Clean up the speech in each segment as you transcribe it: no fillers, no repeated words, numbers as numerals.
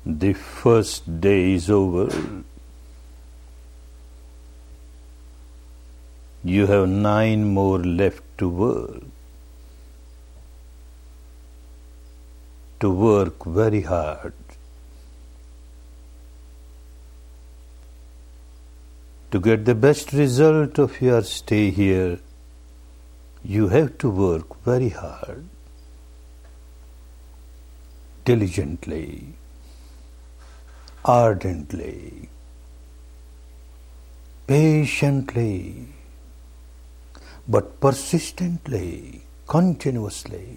The first day is over. You have 9 more left to work. To work very hard. To get the best result of your stay here, you have to work very hard, diligently, ardently, patiently, but persistently, continuously.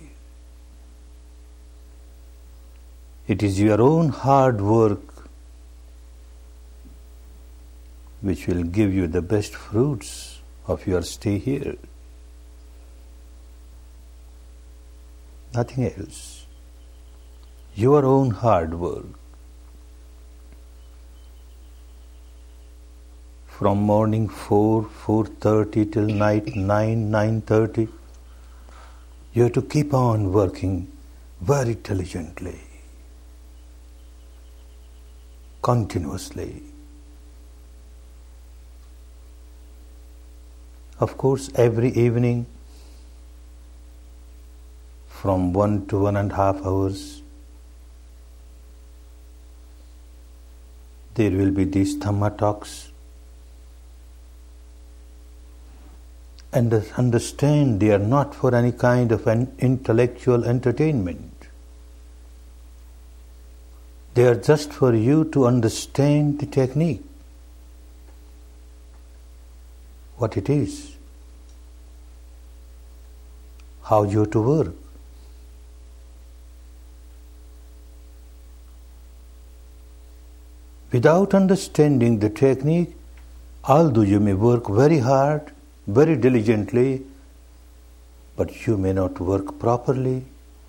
It is your own hard work which will give you the best fruits of your stay here. Nothing else. Your own hard work. From morning 4:30 till night 9:30, you have to keep on working very diligently, continuously. Of course, every evening from 1 to 1.5 hours, there will be these Dhamma talks. And understand they are not for any kind of an intellectual entertainment. They are just for you to understand the technique, what it is, how you have to work. Without understanding the technique, although you may work very hard, very diligently, but you may not work properly.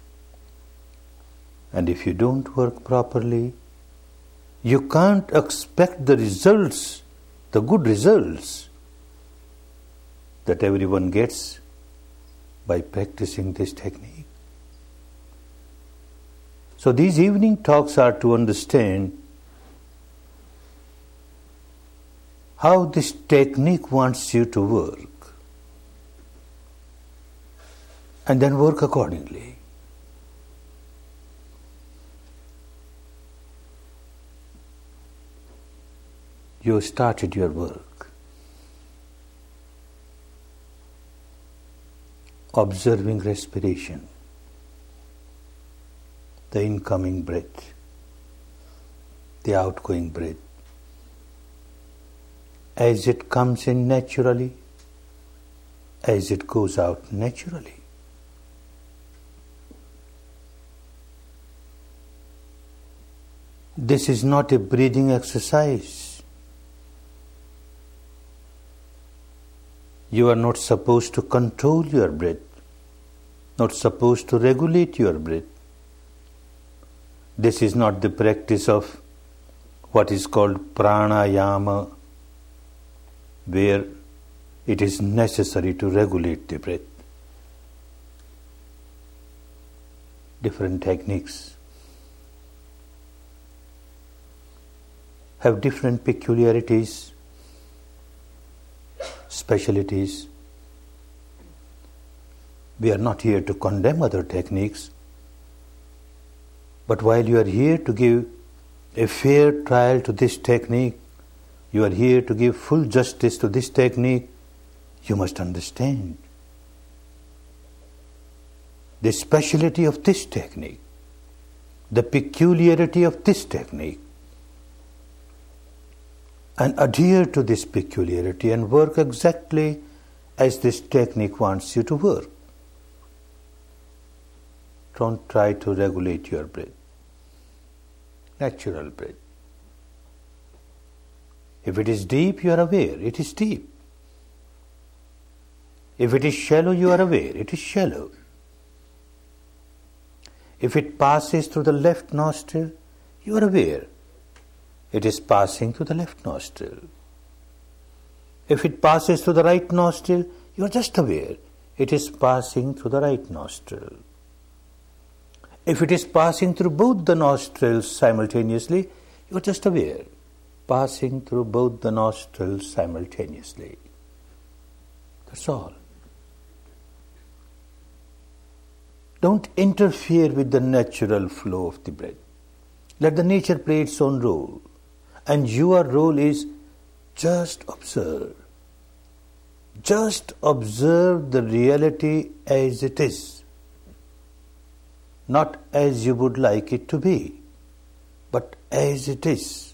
And if you don't work properly, you can't expect the results, the good results that everyone gets by practicing this technique. So these evening talks are to understand how this technique wants you to work, and then work accordingly. You started your work, observing respiration, the incoming breath, the outgoing breath, as it comes in naturally, as it goes out naturally. This is not a breathing exercise. You are not supposed to control your breath, not supposed to regulate your breath. This is not the practice of what is called pranayama, where it is necessary to regulate the breath. Different techniques have different peculiarities, specialities. We are not here to condemn other techniques, but while you are here to give a fair trial to this technique, you are here to give full justice to this technique, you must understand the speciality of this technique, the peculiarity of this technique, and adhere to this peculiarity and work exactly as this technique wants you to work. Don't try to regulate your breath, natural breath. If it is deep, you are aware, it is deep. If it is shallow, you are aware, it is shallow. If it passes through the left nostril, you are aware, it is passing through the left nostril. If it passes through the right nostril, you are just aware, it is passing through the right nostril. If it is passing through both the nostrils simultaneously, you are just aware. Passing through both the nostrils simultaneously. That's all. Don't interfere with the natural flow of the breath. Let the nature play its own role. And your role is just observe. Just observe the reality as it is. Not as you would like it to be, but as it is.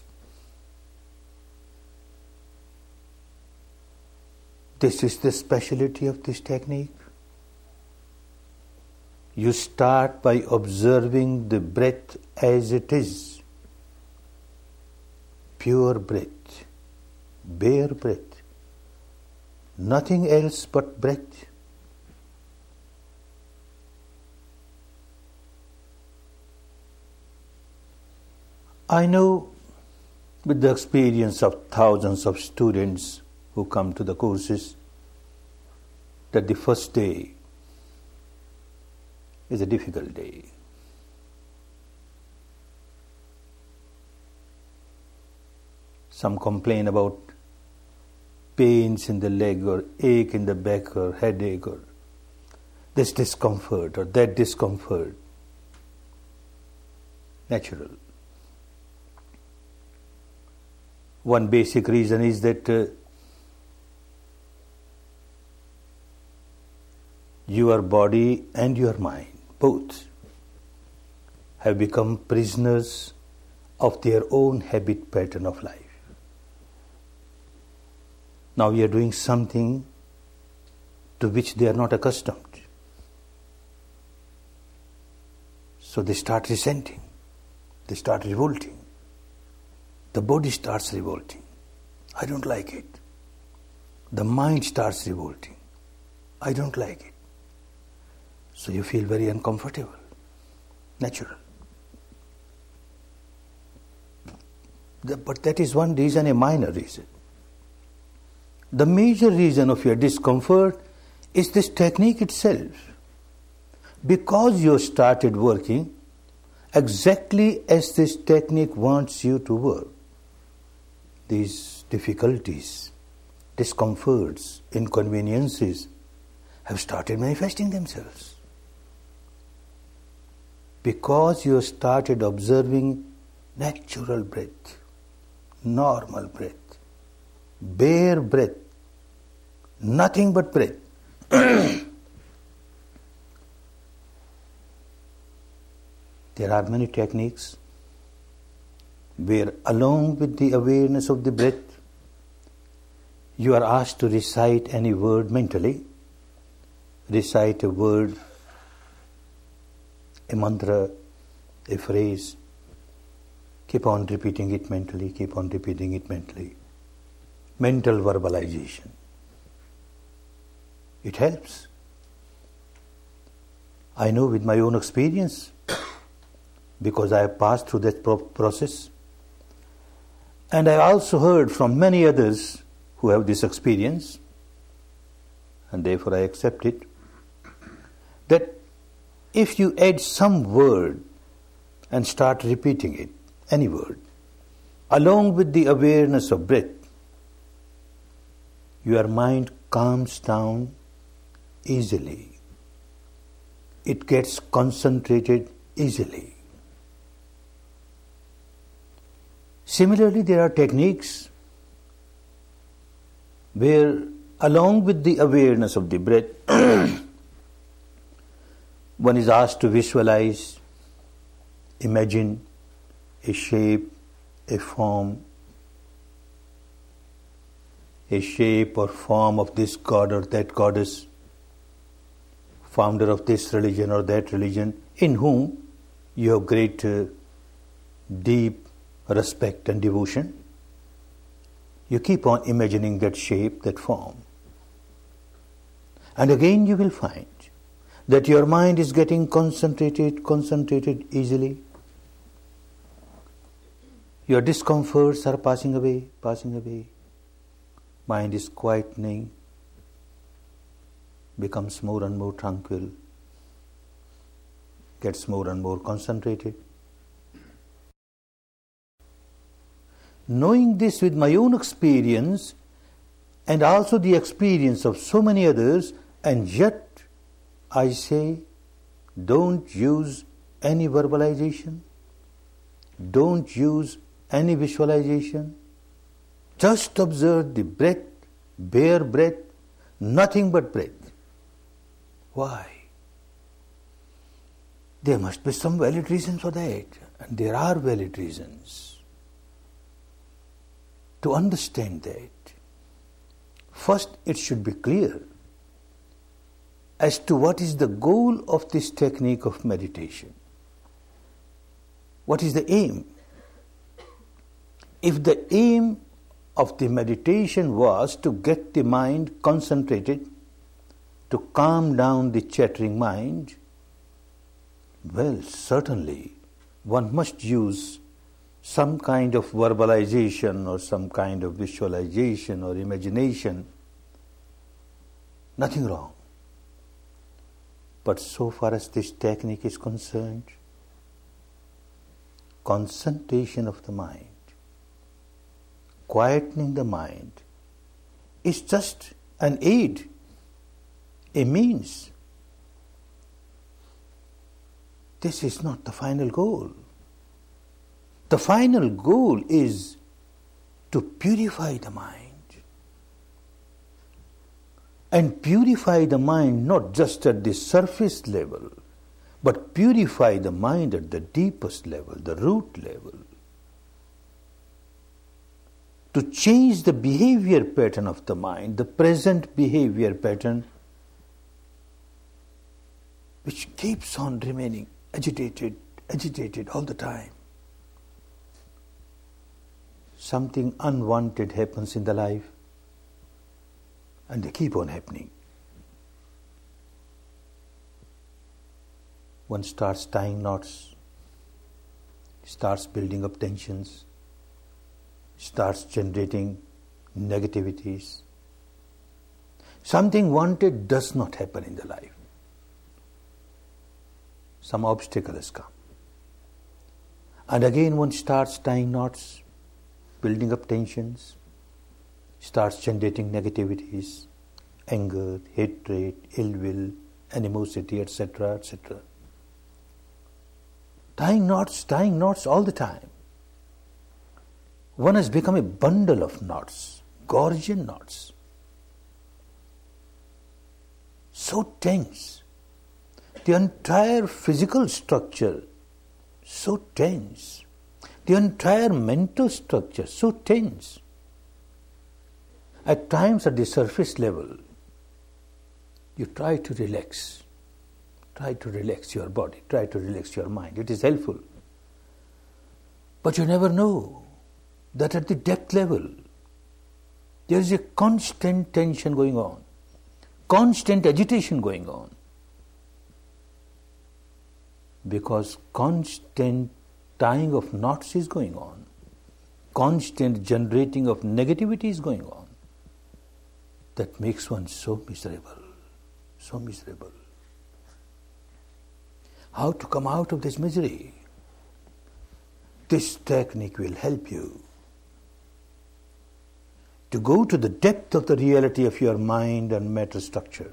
This is the speciality of this technique. You start by observing the breath as it is. Pure breath, bare breath, nothing else but breath. I know with the experience of thousands of students who come to the courses that the first day is a difficult day. Some complain about pains in the leg or ache in the back or headache or this discomfort or that discomfort. Natural. One basic reason is that your body and your mind, both, have become prisoners of their own habit pattern of life. Now we are doing something to which they are not accustomed. So they start resenting. They start revolting. The body starts revolting. I don't like it. The mind starts revolting. I don't like it. So you feel very uncomfortable. Natural. But that is one reason, a minor reason. The major reason of your discomfort is this technique itself. Because you started working exactly as this technique wants you to work, these difficulties, discomforts, inconveniences have started manifesting themselves. Because you started observing natural breath, normal breath, bare breath, nothing but breath. There are many techniques where along with the awareness of the breath, you are asked to recite any word mentally. Recite a word, a mantra, a phrase. Keep on repeating it mentally, keep on repeating it mentally. Mental verbalization. It helps. I know with my own experience, because I have passed through that process. And I also heard from many others who have this experience, and therefore I accept it, that if you add some word and start repeating it, any word, along with the awareness of breath, your mind calms down easily. It gets concentrated easily. Similarly, there are techniques where along with the awareness of the breath, one is asked to visualize, imagine a shape, a form, a shape or form of this god or that goddess, founder of this religion or that religion, in whom you have great deep respect and devotion. You keep on imagining that shape, that form. And again you will find that your mind is getting concentrated easily. Your discomforts are passing away. Mind is quietening, becomes more and more tranquil. gets more and more concentrated. Knowing this with my own experience and also the experience of so many others, and yet I say, don't use any verbalization, don't use any visualization, just observe the breath, bare breath, nothing but breath. Why? There must be some valid reason for that, and there are valid reasons to understand that. First, it should be clear as to what is the goal of this technique of meditation. What is the aim? If the aim of the meditation was to get the mind concentrated, to calm down the chattering mind, well, certainly one must use some kind of verbalization or some kind of visualization or imagination. Nothing wrong. But so far as this technique is concerned, concentration of the mind, quietening the mind, is just an aid, a means. This is not the final goal. The final goal is to purify the mind. And purify the mind not just at the surface level, but purify the mind at the deepest level, the root level. To change the behavior pattern of the mind, the present behavior pattern, which keeps on remaining agitated all the time. Something unwanted happens in the life, and they keep on happening. One starts tying knots, starts building up tensions, starts generating negativities. Something wanted does not happen in the life. Some obstacle has come. And again one starts tying knots, building up tensions, starts generating negativities, anger, hatred, ill will, animosity, etc., etc. Tying knots all the time. One has become a bundle of knots, Gordian knots. So tense. The entire physical structure, so tense. The entire mental structure, so tense. At times at the surface level, you try to relax. Try to relax your body, try to relax your mind. It is helpful. But you never know that at the depth level, there is a constant tension going on, constant agitation going on. Because constant tying of knots is going on, constant generating of negativity is going on. That makes one so miserable, so miserable. How to come out of this misery? This technique will help you to go to the depth of the reality of your mind and matter structure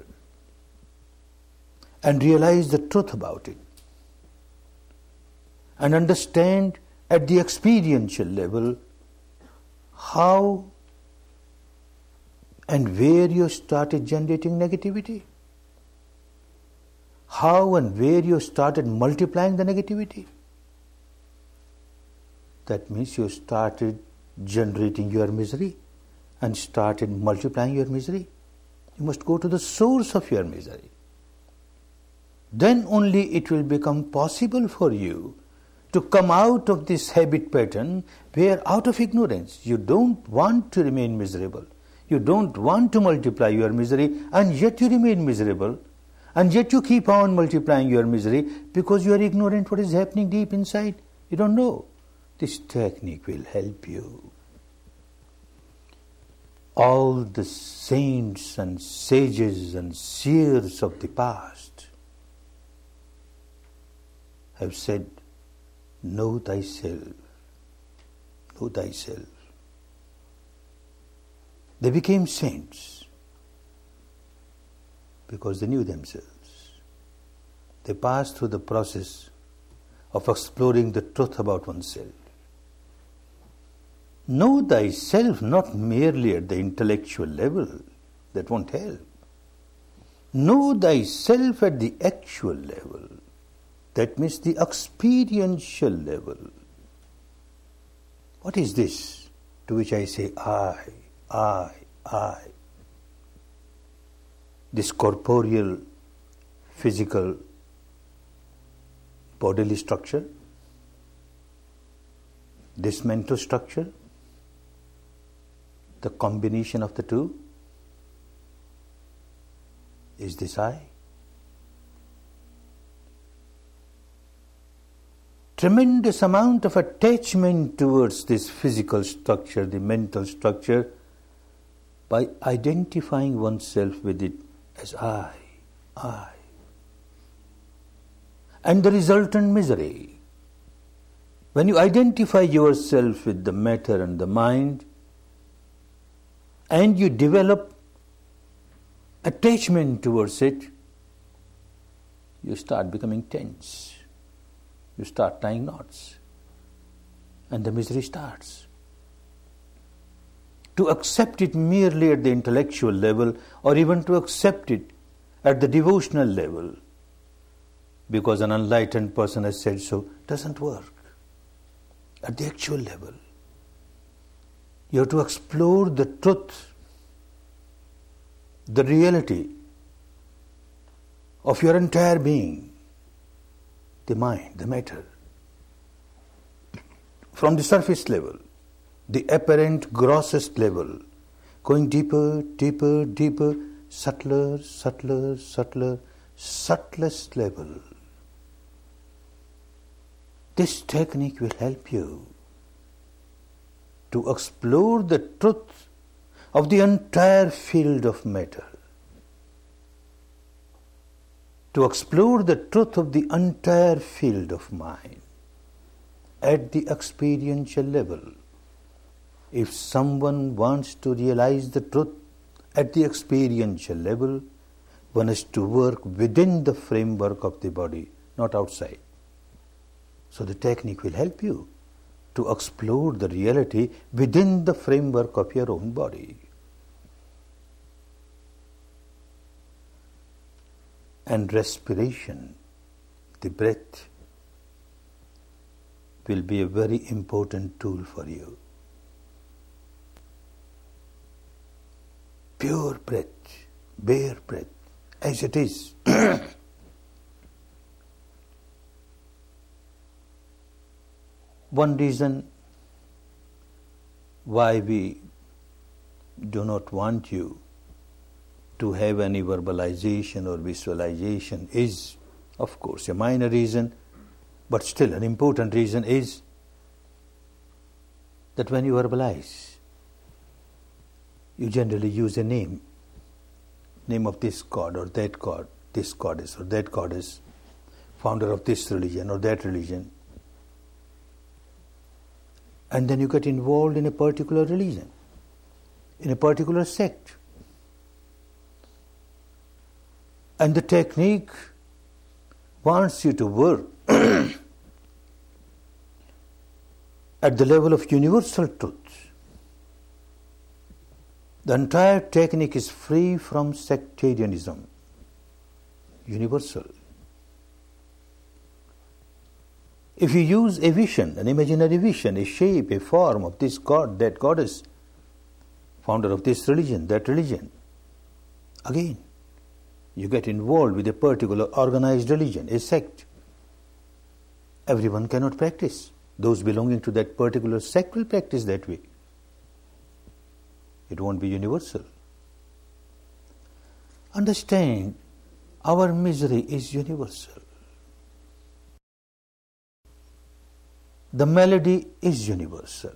and realize the truth about it and understand at the experiential level how and where you started generating negativity, how and where you started multiplying the negativity. That means you started generating your misery and started multiplying your misery. You must go to the source of your misery. Then only it will become possible for you to come out of this habit pattern where out of ignorance you don't want to remain miserable. You don't want to multiply your misery, and yet you remain miserable, and yet you keep on multiplying your misery because you are ignorant what is happening deep inside. You don't know. This technique will help you. All the saints and sages and seers of the past have said, know thyself, know thyself. They became saints because they knew themselves. They passed through the process of exploring the truth about oneself. Know thyself not merely at the intellectual level, that won't help. Know thyself at the actual level, that means the experiential level. What is this to which I say I? This corporeal, physical, bodily structure, this mental structure, the combination of the two, is this I? Tremendous amount of attachment towards this physical structure, the mental structure, by identifying oneself with it as I. And the resultant misery. When you identify yourself with the matter and the mind, and you develop attachment towards it, you start becoming tense. You start tying knots. And the misery starts. To accept it merely at the intellectual level, or even to accept it at the devotional level, because an enlightened person has said so, doesn't work. At the actual level, you have to explore the truth, the reality of your entire being, the mind, the matter. From the surface level, the apparent grossest level, going deeper, deeper, deeper, subtler, subtler, subtler, subtlest level. This technique will help you to explore the truth of the entire field of matter, to explore the truth of the entire field of mind at the experiential level. If someone wants to realize the truth at the experiential level, one has to work within the framework of the body, not outside. So the technique will help you to explore the reality within the framework of your own body. And respiration, the breath, will be a very important tool for you. Pure breath, bare breath, as it is. One reason why we do not want you to have any verbalization or visualization is, of course, a minor reason, but still an important reason is that when you verbalize, you generally use a name of this god or that god, this goddess or that goddess, founder of this religion or that religion. And then you get involved in a particular religion, in a particular sect. And the technique wants you to work at the level of universal truth. The entire technique is free from sectarianism, universal. If you use a vision, an imaginary vision, a shape, a form of this god, that goddess, founder of this religion, that religion, again, you get involved with a particular organized religion, a sect. Everyone cannot practice. Those belonging to that particular sect will practice that way. It won't be universal. Understand, our misery is universal. The malady is universal.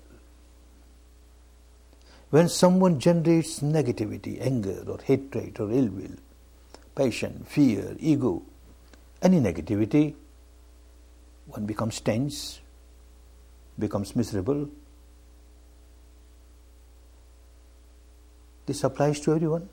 When someone generates negativity, anger or hatred or ill will, passion, fear, ego, any negativity, one becomes tense, becomes miserable. This applies to everyone.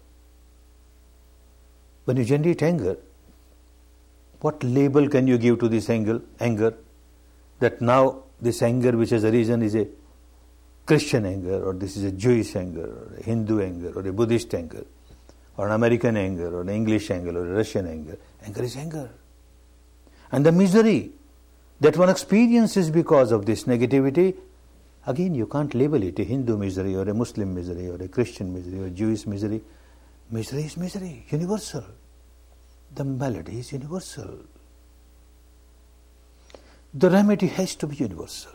When you generate anger, what label can you give to this anger? That now this anger which has arisen is a Christian anger, or this is a Jewish anger, or a Hindu anger, or a Buddhist anger, or an American anger, or an English anger, or a Russian anger. Anger is anger. And the misery that one experiences because of this negativity, again you can't label it a Hindu misery, or a Muslim misery, or a Christian misery, or a Jewish misery. Misery is misery, universal. The malady is universal. The remedy has to be universal.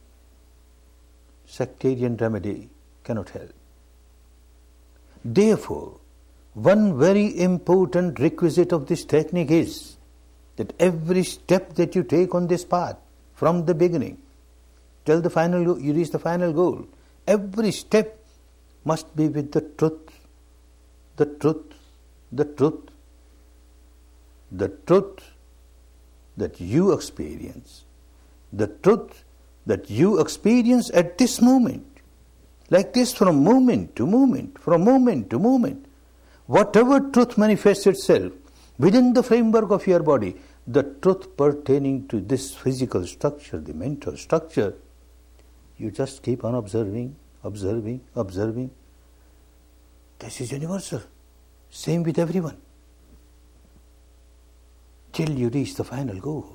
Sectarian remedy cannot help. Therefore, one very important requisite of this technique is that every step that you take on this path, from the beginning till the final, you reach the final goal, every step must be with the truth, the truth, the truth, the truth that you experience, the truth that you experience at this moment, like this, from moment to moment, from moment to moment. Whatever truth manifests itself within the framework of your body, the truth pertaining to this physical structure, the mental structure, you just keep on observing, observing, observing. This is universal. Same with everyone. Till you reach the final goal.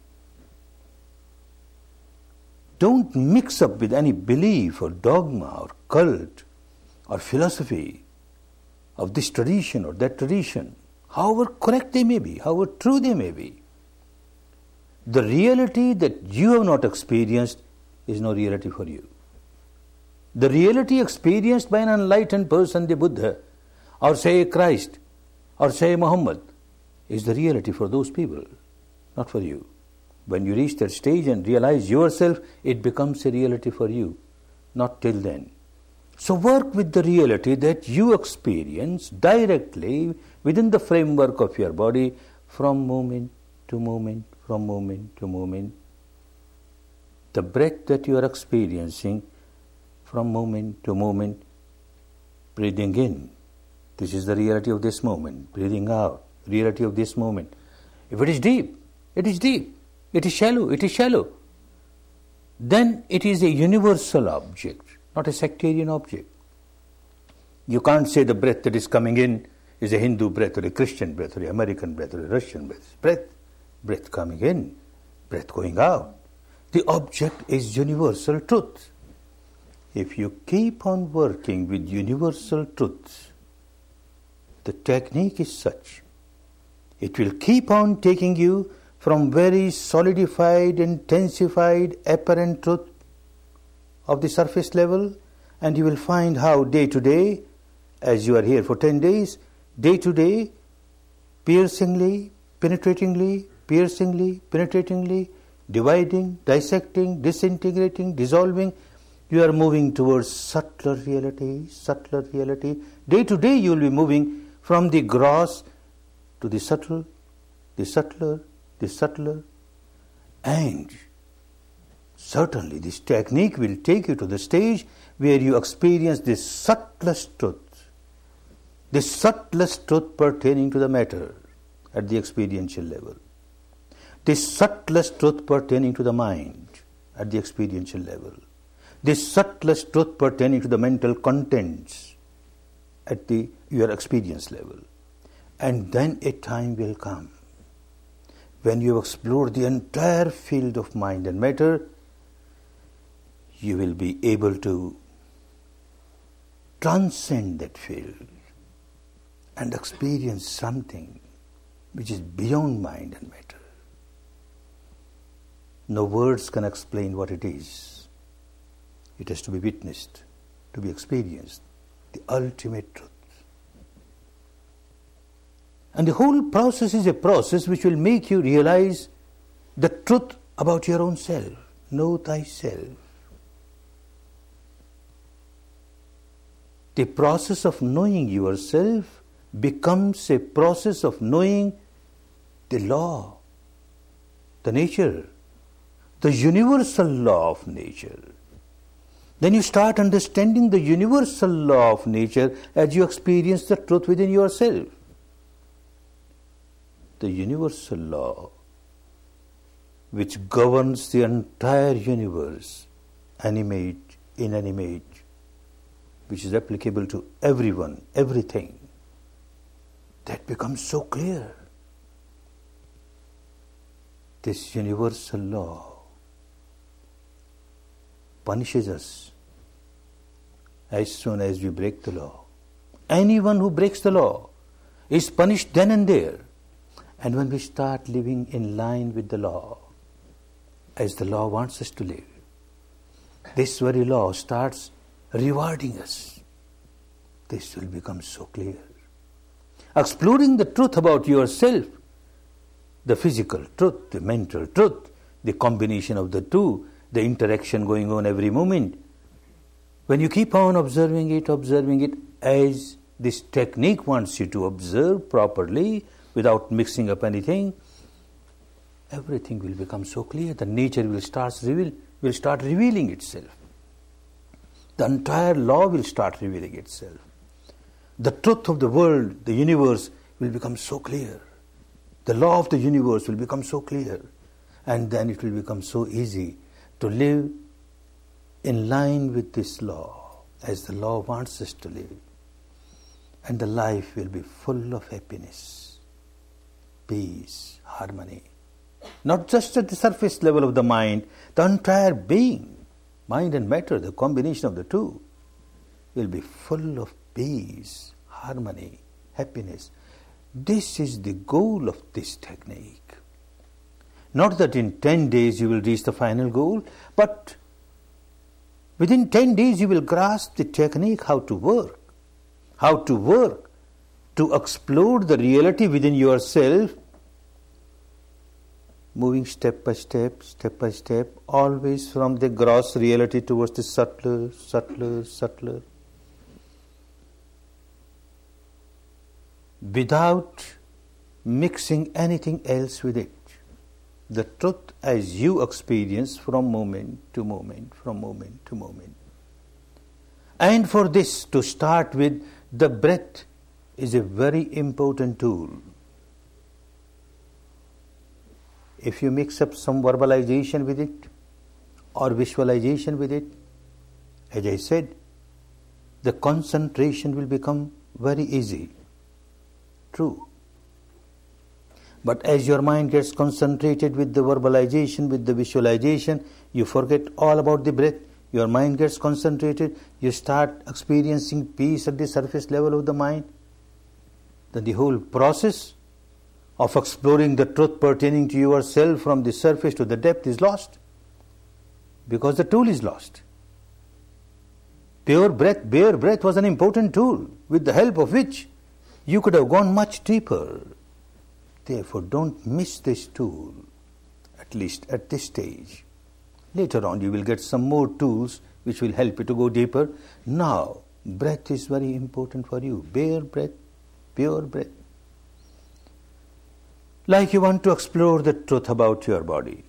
Don't mix up with any belief or dogma or cult or philosophy of this tradition or that tradition, however correct they may be, however true they may be. The reality that you have not experienced is no reality for you. The reality experienced by an enlightened person, the Buddha, or say Christ, or say Muhammad, is the reality for those people, not for you. When you reach that stage and realize yourself, it becomes a reality for you, not till then. So work with the reality that you experience directly within the framework of your body, from moment to moment, from moment to moment. The breath that you are experiencing from moment to moment, breathing in, this is the reality of this moment. Breathing out, reality of this moment. If it is deep, it is deep. It is shallow, it is shallow. Then it is a universal object, not a sectarian object. You can't say the breath that is coming in is a Hindu breath, or a Christian breath, or an American breath, or a Russian breath. Breath coming in, breath going out. The object is universal truth. If you keep on working with universal truths, the technique is such, it will keep on taking you from very solidified, intensified, apparent truth of the surface level, and you will find how day to day, as you are here for 10 days, day to day, piercingly, penetratingly, dividing, dissecting, disintegrating, dissolving, you are moving towards subtler reality, subtler reality. Day to day you will be moving from the gross to the subtle, the subtler, the subtler. And certainly this technique will take you to the stage where you experience this subtlest truth pertaining to the matter at the experiential level, this subtlest truth pertaining to the mind at the experiential level, this subtlest truth pertaining to the mental contents at your experience level. And then a time will come when you explore the entire field of mind and matter, you will be able to transcend that field and experience something which is beyond mind and matter. No words can explain what it is. It has to be witnessed, to be experienced, the ultimate truth. And the whole process is a process which will make you realize the truth about your own self. Know thyself. The process of knowing yourself becomes a process of knowing the law, the nature, the universal law of nature. Then you start understanding the universal law of nature as you experience the truth within yourself. The universal law which governs the entire universe, animate, inanimate, which is applicable to everyone, everything, that becomes so clear. This universal law punishes us as soon as we break the law. Anyone who breaks the law is punished then and there. And when we start living in line with the law, as the law wants us to live, this very law starts rewarding us. This will become so clear. Exploring the truth about yourself, the physical truth, the mental truth, the combination of the two, the interaction going on every moment. When you keep on observing it as this technique wants you to observe properly without mixing up anything, everything will become so clear. The nature will start revealing itself. The entire law will start revealing itself. The truth of the world, the universe, will become so clear. The law of the universe will become so clear. And then it will become so easy to live in line with this law, as the law wants us to live. And the life will be full of happiness, peace, harmony. Not just at the surface level of the mind, the entire being, mind and matter, the combination of the two, will be full of peace, harmony, happiness. This is the goal of this technique. Not that in 10 days you will reach the final goal, but within 10 days you will grasp the technique, how to work to explore the reality within yourself, moving step by step, always from the gross reality towards the subtler, without mixing anything else with it. The truth as you experience from moment to moment. And for this, to start with, the breath is a very important tool. If you mix up some verbalization with it or visualization with it, as I said, the concentration will become very easy. True. But as your mind gets concentrated with the verbalization, with the visualization, you forget all about the breath. Your mind gets concentrated, you start experiencing peace at the surface level of the mind. Then the whole process of exploring the truth pertaining to yourself from the surface to the depth is lost, because the tool is lost. Bare breath was an important tool with the help of which you could have gone much deeper. Therefore, don't miss this tool, at least at this stage. Later on, you will get some more tools which will help you to go deeper. Now, breath is very important for you. Bare breath, pure breath. Like you want to explore the truth about your body.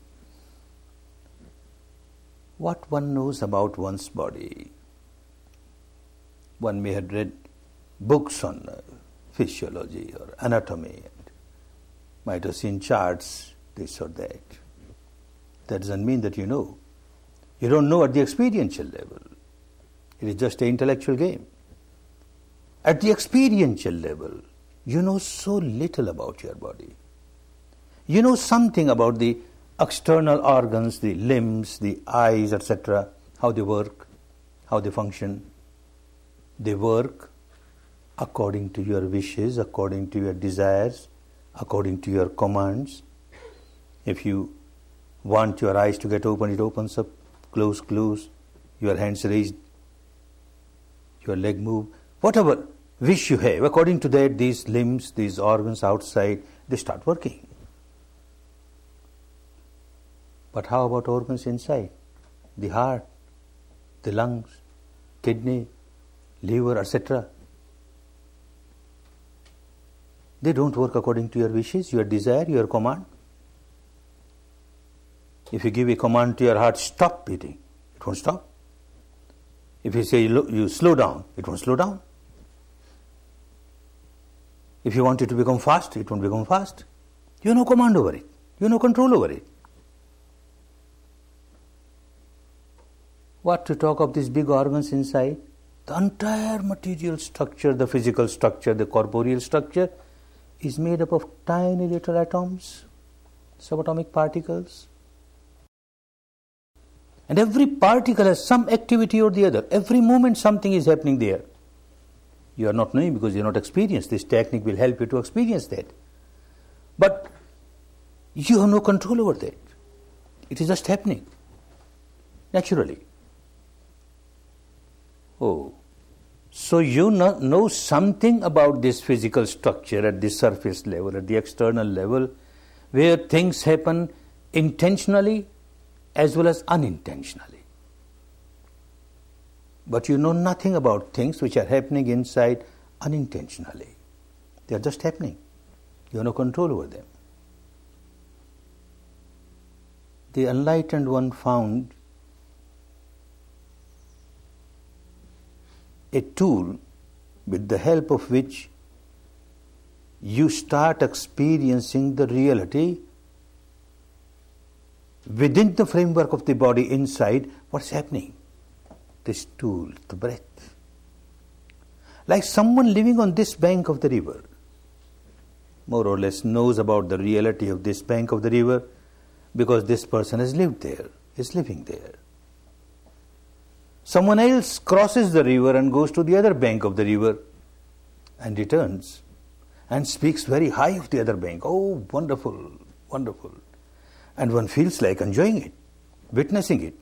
What one knows about one's body. One may have read books on physiology or anatomy, and might have seen charts, this or that. That doesn't mean that you know. You don't know at the experiential level. It is just an intellectual game. At the experiential level, you know so little about your body. You know something about the external organs, the limbs, the eyes, etc., how they work, how they function. They work according to your wishes, according to your desires, according to your commands. If you want your eyes to get open, it opens up, close, your hands raised, your leg move, whatever wish you have. According to that, these limbs, these organs outside, they start working. But how about organs inside? The heart, the lungs, kidney, liver, etc. They don't work according to your wishes, your desire, your command. If you give a command to your heart, stop beating, it won't stop. If you say you slow down, it won't slow down. If you want it to become fast, it won't become fast. You have no command over it. You have no control over it. What to talk of these big organs inside? The entire material structure, the physical structure, the corporeal structure is made up of tiny little atoms, subatomic particles. And every particle has some activity or the other. Every moment something is happening there. You are not knowing because you are not experienced. This technique will help you to experience that. But you have no control over that. It is just happening naturally. Oh, so you know something about this physical structure at the surface level, at the external level, where things happen intentionally as well as unintentionally. But you know nothing about things which are happening inside unintentionally. They are just happening. You have no control over them. The enlightened one found a tool with the help of which you start experiencing the reality within the framework of the body inside what's happening. This tool, the breath. Like someone living on this bank of the river, more or less knows about the reality of this bank of the river because this person has lived there, is living there. Someone else crosses the river and goes to the other bank of the river and returns and speaks very high of the other bank. Oh, wonderful, wonderful. And one feels like enjoying it, witnessing it.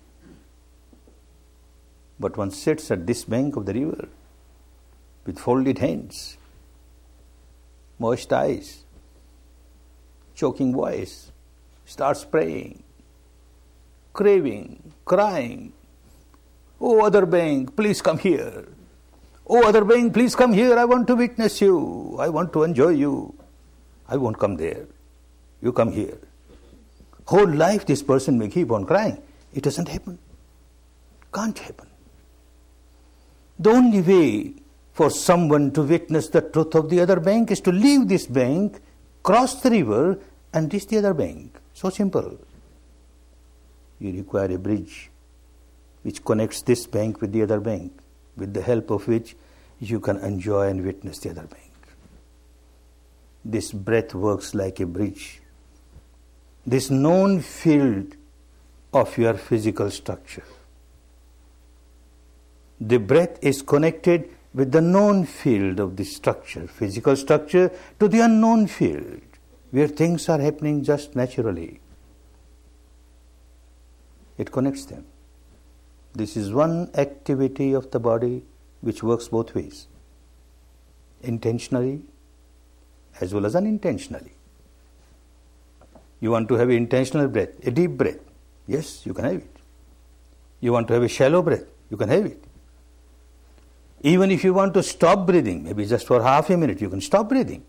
But one sits at this bank of the river with folded hands, moist eyes, choking voice, starts praying, craving, crying. Oh, other bank, please come here. Oh, other bank, please come here. I want to witness you. I want to enjoy you. I won't come there. You come here. Whole life this person may keep on crying. It doesn't happen. Can't happen. The only way for someone to witness the truth of the other bank is to leave this bank, cross the river and reach the other bank. So simple. You require a bridge which connects this bank with the other bank, with the help of which you can enjoy and witness the other bank. This breath works like a bridge. This known field of your physical structure. The breath is connected with the known field of the structure, physical structure, to the unknown field, where things are happening just naturally. It connects them. This is one activity of the body which works both ways, intentionally as well as unintentionally. You want to have an intentional breath, a deep breath. Yes, you can have it. You want to have a shallow breath, you can have it. Even if you want to stop breathing, maybe just for half a minute, you can stop breathing.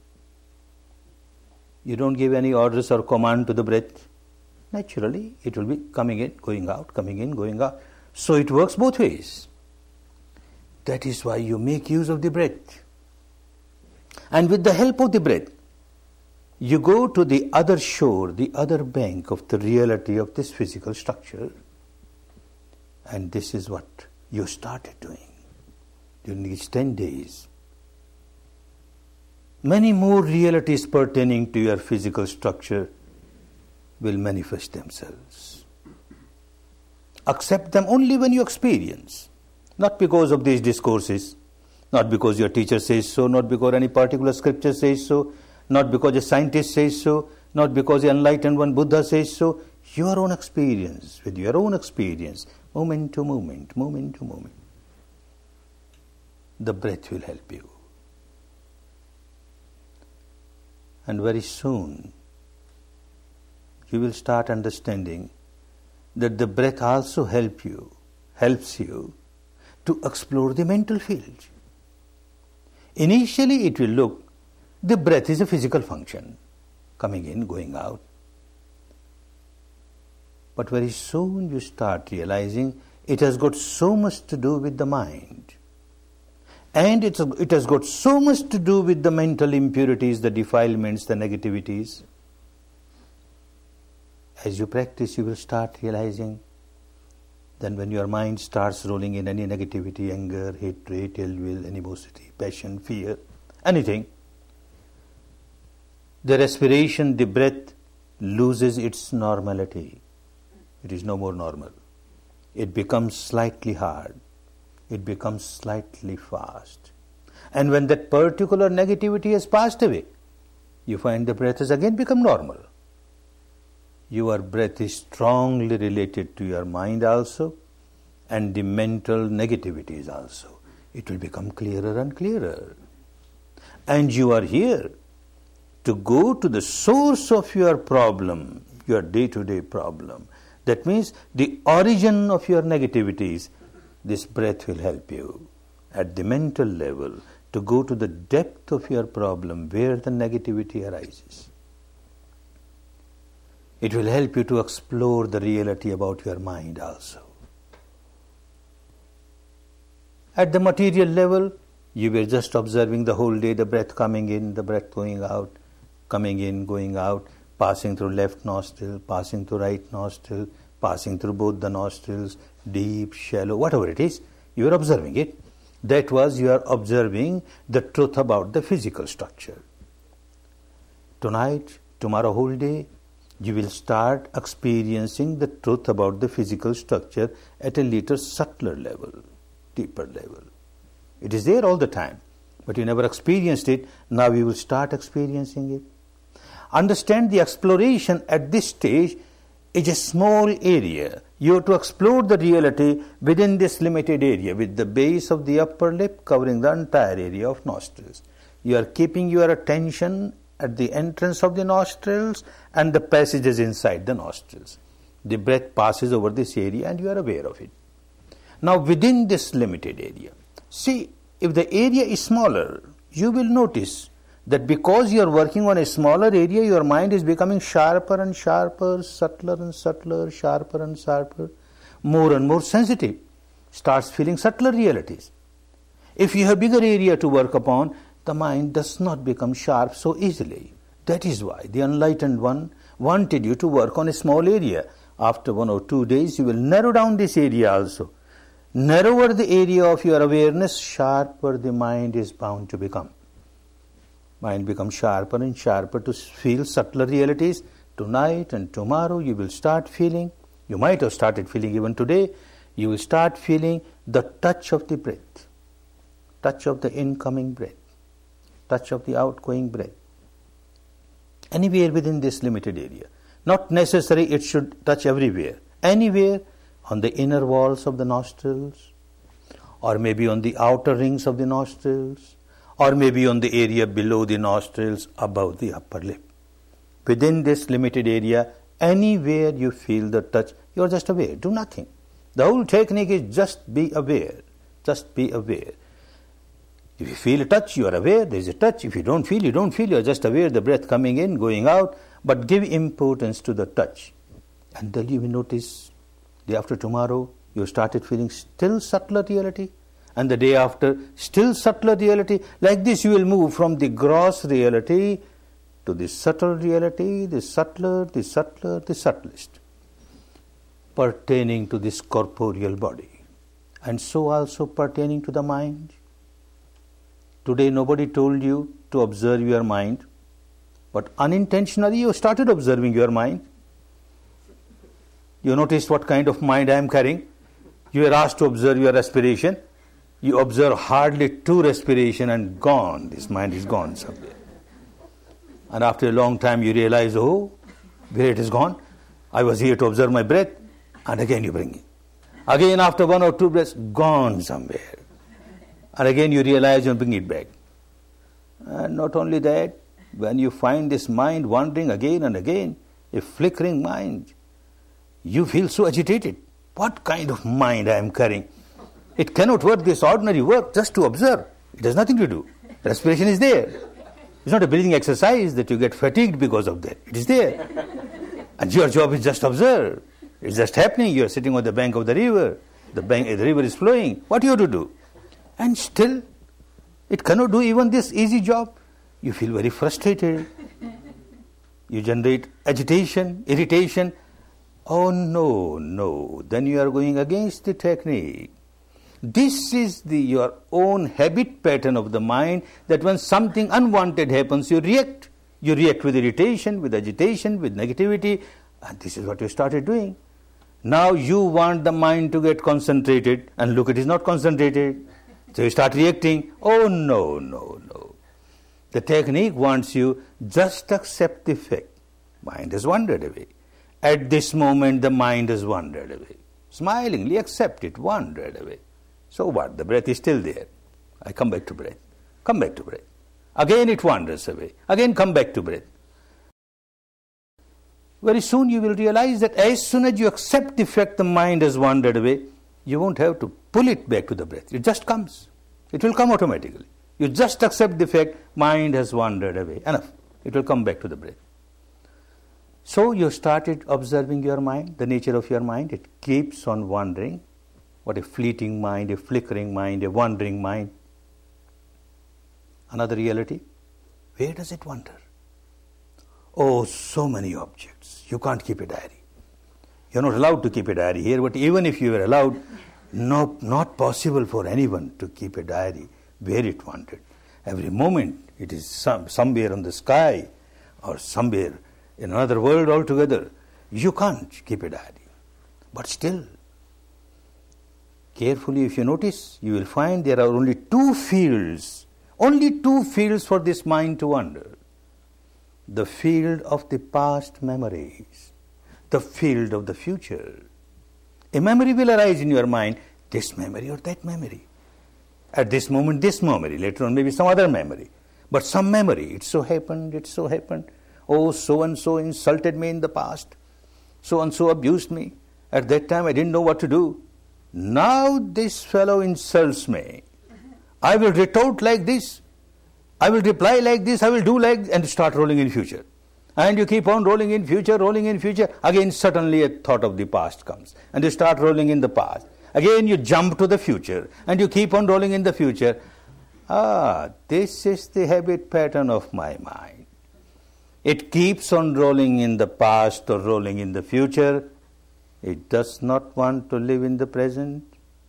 You don't give any orders or command to the breath. Naturally, it will be coming in, going out, coming in, going out. So it works both ways. That is why you make use of the breath. And with the help of the breath, you go to the other shore, the other bank of the reality of this physical structure. And this is what you started doing during these 10 days. Many more realities pertaining to your physical structure will manifest themselves. Accept them only when you experience, not because of these discourses, not because your teacher says so, not because any particular scripture says so, not because a scientist says so, not because the enlightened one Buddha says so. Your own experience, with your own experience, moment to moment, moment to moment. The breath will help you. And very soon, you will start understanding that the breath also helps you to explore the mental field. Initially, it will look, the breath is a physical function, coming in, going out. But very soon you start realizing it has got so much to do with the mind. And it has got so much to do with the mental impurities, the defilements, the negativities. As you practice, you will start realizing then when your mind starts rolling in any negativity, anger, hatred, ill will, animosity, passion, fear, anything, the respiration, the breath loses its normality. It is no more normal. It becomes slightly hard. It becomes slightly fast. And when that particular negativity has passed away, you find the breath has again become normal. Your breath is strongly related to your mind also, and the mental negativities also. It will become clearer and clearer. And you are here to go to the source of your problem, your day-to-day problem. That means the origin of your negativities. This breath will help you at the mental level to go to the depth of your problem where the negativity arises. It will help you to explore the reality about your mind also. At the material level, you were just observing the whole day the breath coming in, the breath going out, coming in, going out, passing through left nostril, passing through right nostril, passing through both the nostrils, deep, shallow, whatever it is, you are observing it. That was, you are observing the truth about the physical structure. Tonight, tomorrow whole day, you will start experiencing the truth about the physical structure at a little subtler level, deeper level. It is there all the time, but you never experienced it. Now you will start experiencing it. Understand the exploration at this stage is a small area. You have to explore the reality within this limited area with the base of the upper lip covering the entire area of nostrils. You are keeping your attention at the entrance of the nostrils and the passages inside the nostrils. The breath passes over this area and you are aware of it. Now within this limited area, see, if the area is smaller, you will notice that because you are working on a smaller area, your mind is becoming sharper and sharper, subtler and subtler, sharper and sharper, more and more sensitive, starts feeling subtler realities. If you have bigger area to work upon, the mind does not become sharp so easily. That is why the enlightened one wanted you to work on a small area. After 1 or 2 days, you will narrow down this area also. Narrower the area of your awareness, sharper the mind is bound to become. Mind becomes sharper and sharper to feel subtler realities. Tonight and tomorrow you will start feeling, you might have started feeling even today, you will start feeling the touch of the breath, touch of the incoming breath, touch of the outgoing breath. Anywhere within this limited area. Not necessary it should touch everywhere. Anywhere on the inner walls of the nostrils, or maybe on the outer rings of the nostrils, or maybe on the area below the nostrils, above the upper lip. Within this limited area, anywhere you feel the touch, you are just aware, do nothing. The whole technique is just be aware, just be aware. If you feel a touch, you are aware, there is a touch. If you don't feel, you don't feel, you are just aware, the breath coming in, going out, but give importance to the touch. And then you will notice, day after tomorrow, you started feeling still subtler reality, and the day after, still subtler reality. Like this, you will move from the gross reality to the subtle reality, the subtler, the subtler, the subtlest, pertaining to this corporeal body, and so also pertaining to the mind. Today, nobody told you to observe your mind, but unintentionally you started observing your mind. You noticed what kind of mind I am carrying. You were asked to observe your respiration. You observe hardly 2 respiration and gone. This mind is gone somewhere. And after a long time you realize, oh, where it is gone? I was here to observe my breath. And again you bring it. Again after 1 or 2 breaths, gone somewhere. And again you realize and bring it back. And not only that, when you find this mind wandering again and again, a flickering mind, you feel so agitated. What kind of mind I am carrying? It cannot work this ordinary work just to observe. It has nothing to do. Respiration is there. It's not a breathing exercise that you get fatigued because of that. It is there. And your job is just observe. It's just happening. You're sitting on the bank of the river. The river is flowing. What you have to do? And still, it cannot do even this easy job. You feel very frustrated. You generate agitation, irritation. Oh no. Then you are going against the technique. This is your own habit pattern of the mind, that when something unwanted happens, you react. You react with irritation, with agitation, with negativity. And this is what you started doing. Now you want the mind to get concentrated, and look, it is not concentrated. So you start reacting. Oh no. The technique wants you just accept the fact. Mind has wandered away. At this moment, the mind has wandered away. Smilingly accept it, wandered away. So what? The breath is still there. I come back to breath. Come back to breath. Again it wanders away. Again come back to breath. Very soon you will realize that as soon as you accept the fact the mind has wandered away, you won't have to pull it back to the breath. It just comes. It will come automatically. You just accept the fact mind has wandered away. Enough. It will come back to the breath. So you started observing your mind, the nature of your mind. It keeps on wandering. What a fleeting mind, a flickering mind, a wandering mind. Another reality. Where does it wander? Oh, so many objects. You can't keep a diary. You're not allowed to keep a diary here, but even if you were allowed, not possible for anyone to keep a diary where it wandered. Every moment it is somewhere on the sky or somewhere in another world altogether. You can't keep a diary. But still, carefully if you notice, you will find there are only two fields for this mind to wander. The field of the past memories, the field of the future. A memory will arise in your mind, this memory or that memory. At this moment, this memory, later on maybe some other memory. But some memory, it so happened. Oh, so-and-so insulted me in the past. So-and-so abused me. At that time I didn't know what to do. Now this fellow insults me. I will retort like this. I will reply like this. I will do like, and start rolling in future. And you keep on rolling in future. Again suddenly a thought of the past comes. And you start rolling in the past. Again you jump to the future. And you keep on rolling in the future. This is the habit pattern of my mind. It keeps on rolling in the past or rolling in the future. It does not want to live in the present.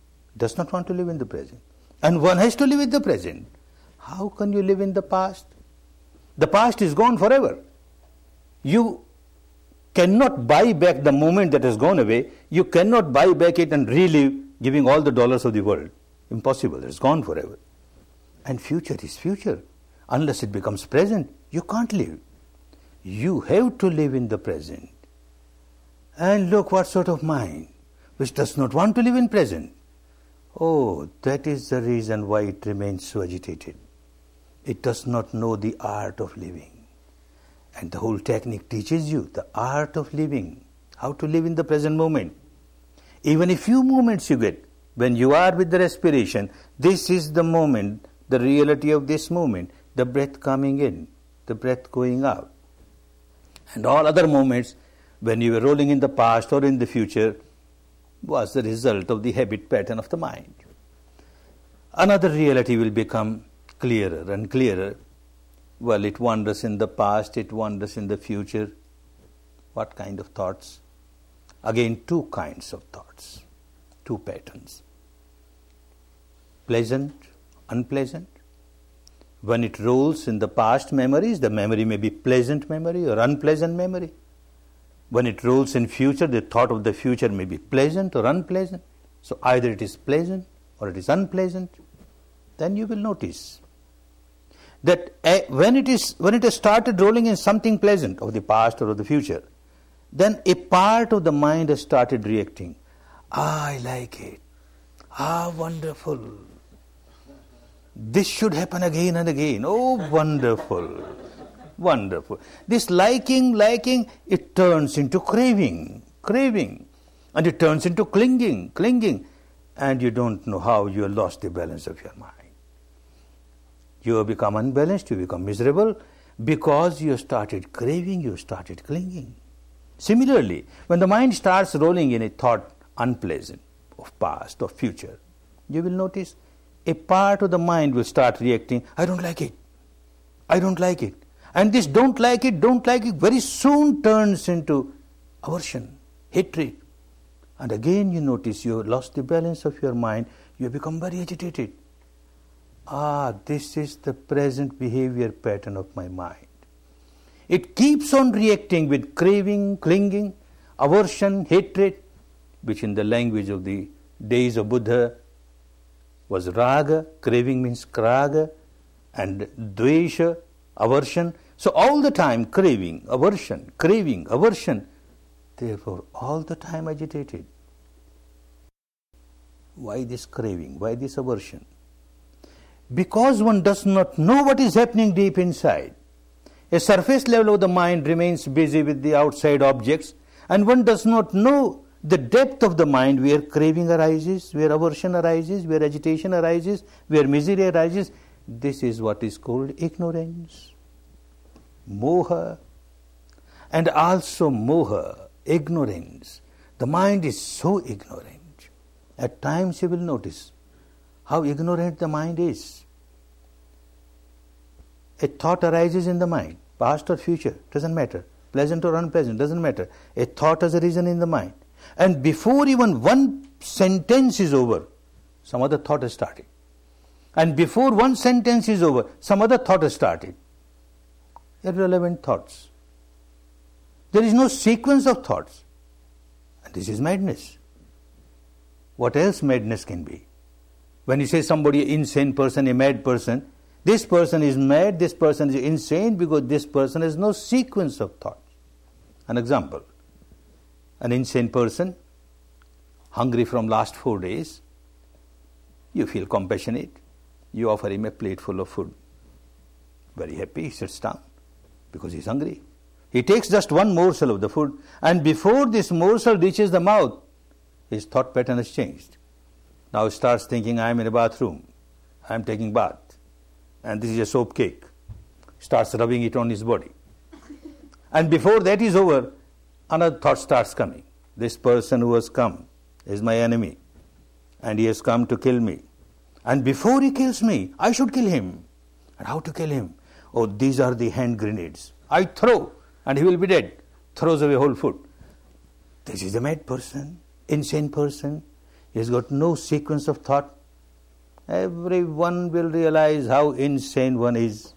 And one has to live in the present. How can you live in the past? The past is gone forever. You cannot buy back the moment that has gone away. You cannot buy back it and relive, giving all the dollars of the world. Impossible. It's gone forever. And future is future. Unless it becomes present, you can't live. You have to live in the present. And look what sort of mind which does not want to live in present. Oh, that is the reason why it remains so agitated. It does not know the art of living. And the whole technique teaches you the art of living, how to live in the present moment. Even a few moments you get, when you are with the respiration, this is the moment, the reality of this moment, the breath coming in, the breath going out. And all other moments, when you were rolling in the past or in the future, was the result of the habit pattern of the mind. Another reality will become clearer and clearer. Well, it wanders in the past, it wanders in the future. What kind of thoughts? Again, two kinds of thoughts, two patterns. Pleasant, unpleasant. When it rolls in the past memories, the memory may be pleasant memory or unpleasant memory. When it rolls in future, the thought of the future may be pleasant or unpleasant. So either it is pleasant or it is unpleasant. Then you will notice that when it has started rolling in something pleasant of the past or of the future, then a part of the mind has started reacting. I like it. Wonderful. This should happen again and again. Oh, wonderful. Wonderful. This liking, it turns into craving. And it turns into clinging. And you don't know how you have lost the balance of your mind. You have become unbalanced, you become miserable, because you started craving, you started clinging. Similarly, when the mind starts rolling in a thought unpleasant, of past, of future, you will notice a part of the mind will start reacting, I don't like it, I don't like it. And this don't like it very soon turns into aversion, hatred. And again you notice you have lost the balance of your mind, you have become very agitated. This is the present behavior pattern of my mind. It keeps on reacting with craving, clinging, aversion, hatred, which in the language of the days of Buddha was raga, craving means kraga, and dvesha, aversion. So all the time craving, aversion, therefore all the time agitated. Why this craving? Why this aversion? Because one does not know what is happening deep inside. A surface level of the mind remains busy with the outside objects, and one does not know the depth of the mind where craving arises, where aversion arises, where agitation arises, where misery arises. This is what is called ignorance. Moha. And also moha, ignorance. The mind is so ignorant. At times you will notice how ignorant the mind is. A thought arises in the mind, past or future, doesn't matter. Pleasant or unpleasant, doesn't matter. A thought has arisen in the mind. And before even one sentence is over, some other thought has started. And before one sentence is over, some other thought has started. Irrelevant thoughts. There is no sequence of thoughts. And this is madness. What else madness can be? When you say somebody, an insane person, a mad person, this person is mad, this person is insane because this person has no sequence of thoughts. An example. An insane person, hungry from last 4 days, you feel compassionate, you offer him a plate full of food. Very happy, he sits down because he is hungry. He takes just one morsel of the food, and before this morsel reaches the mouth, his thought pattern has changed. Now he starts thinking, I am in a bathroom, I am taking bath, and this is a soap cake. Starts rubbing it on his body. And before that is over, another thought starts coming. This person who has come is my enemy, and he has come to kill me. And before he kills me, I should kill him. And how to kill him? Oh, these are the hand grenades. I throw, and he will be dead. Throws away whole food. This is a mad person, insane person. He has got no sequence of thought. Everyone will realize how insane one is.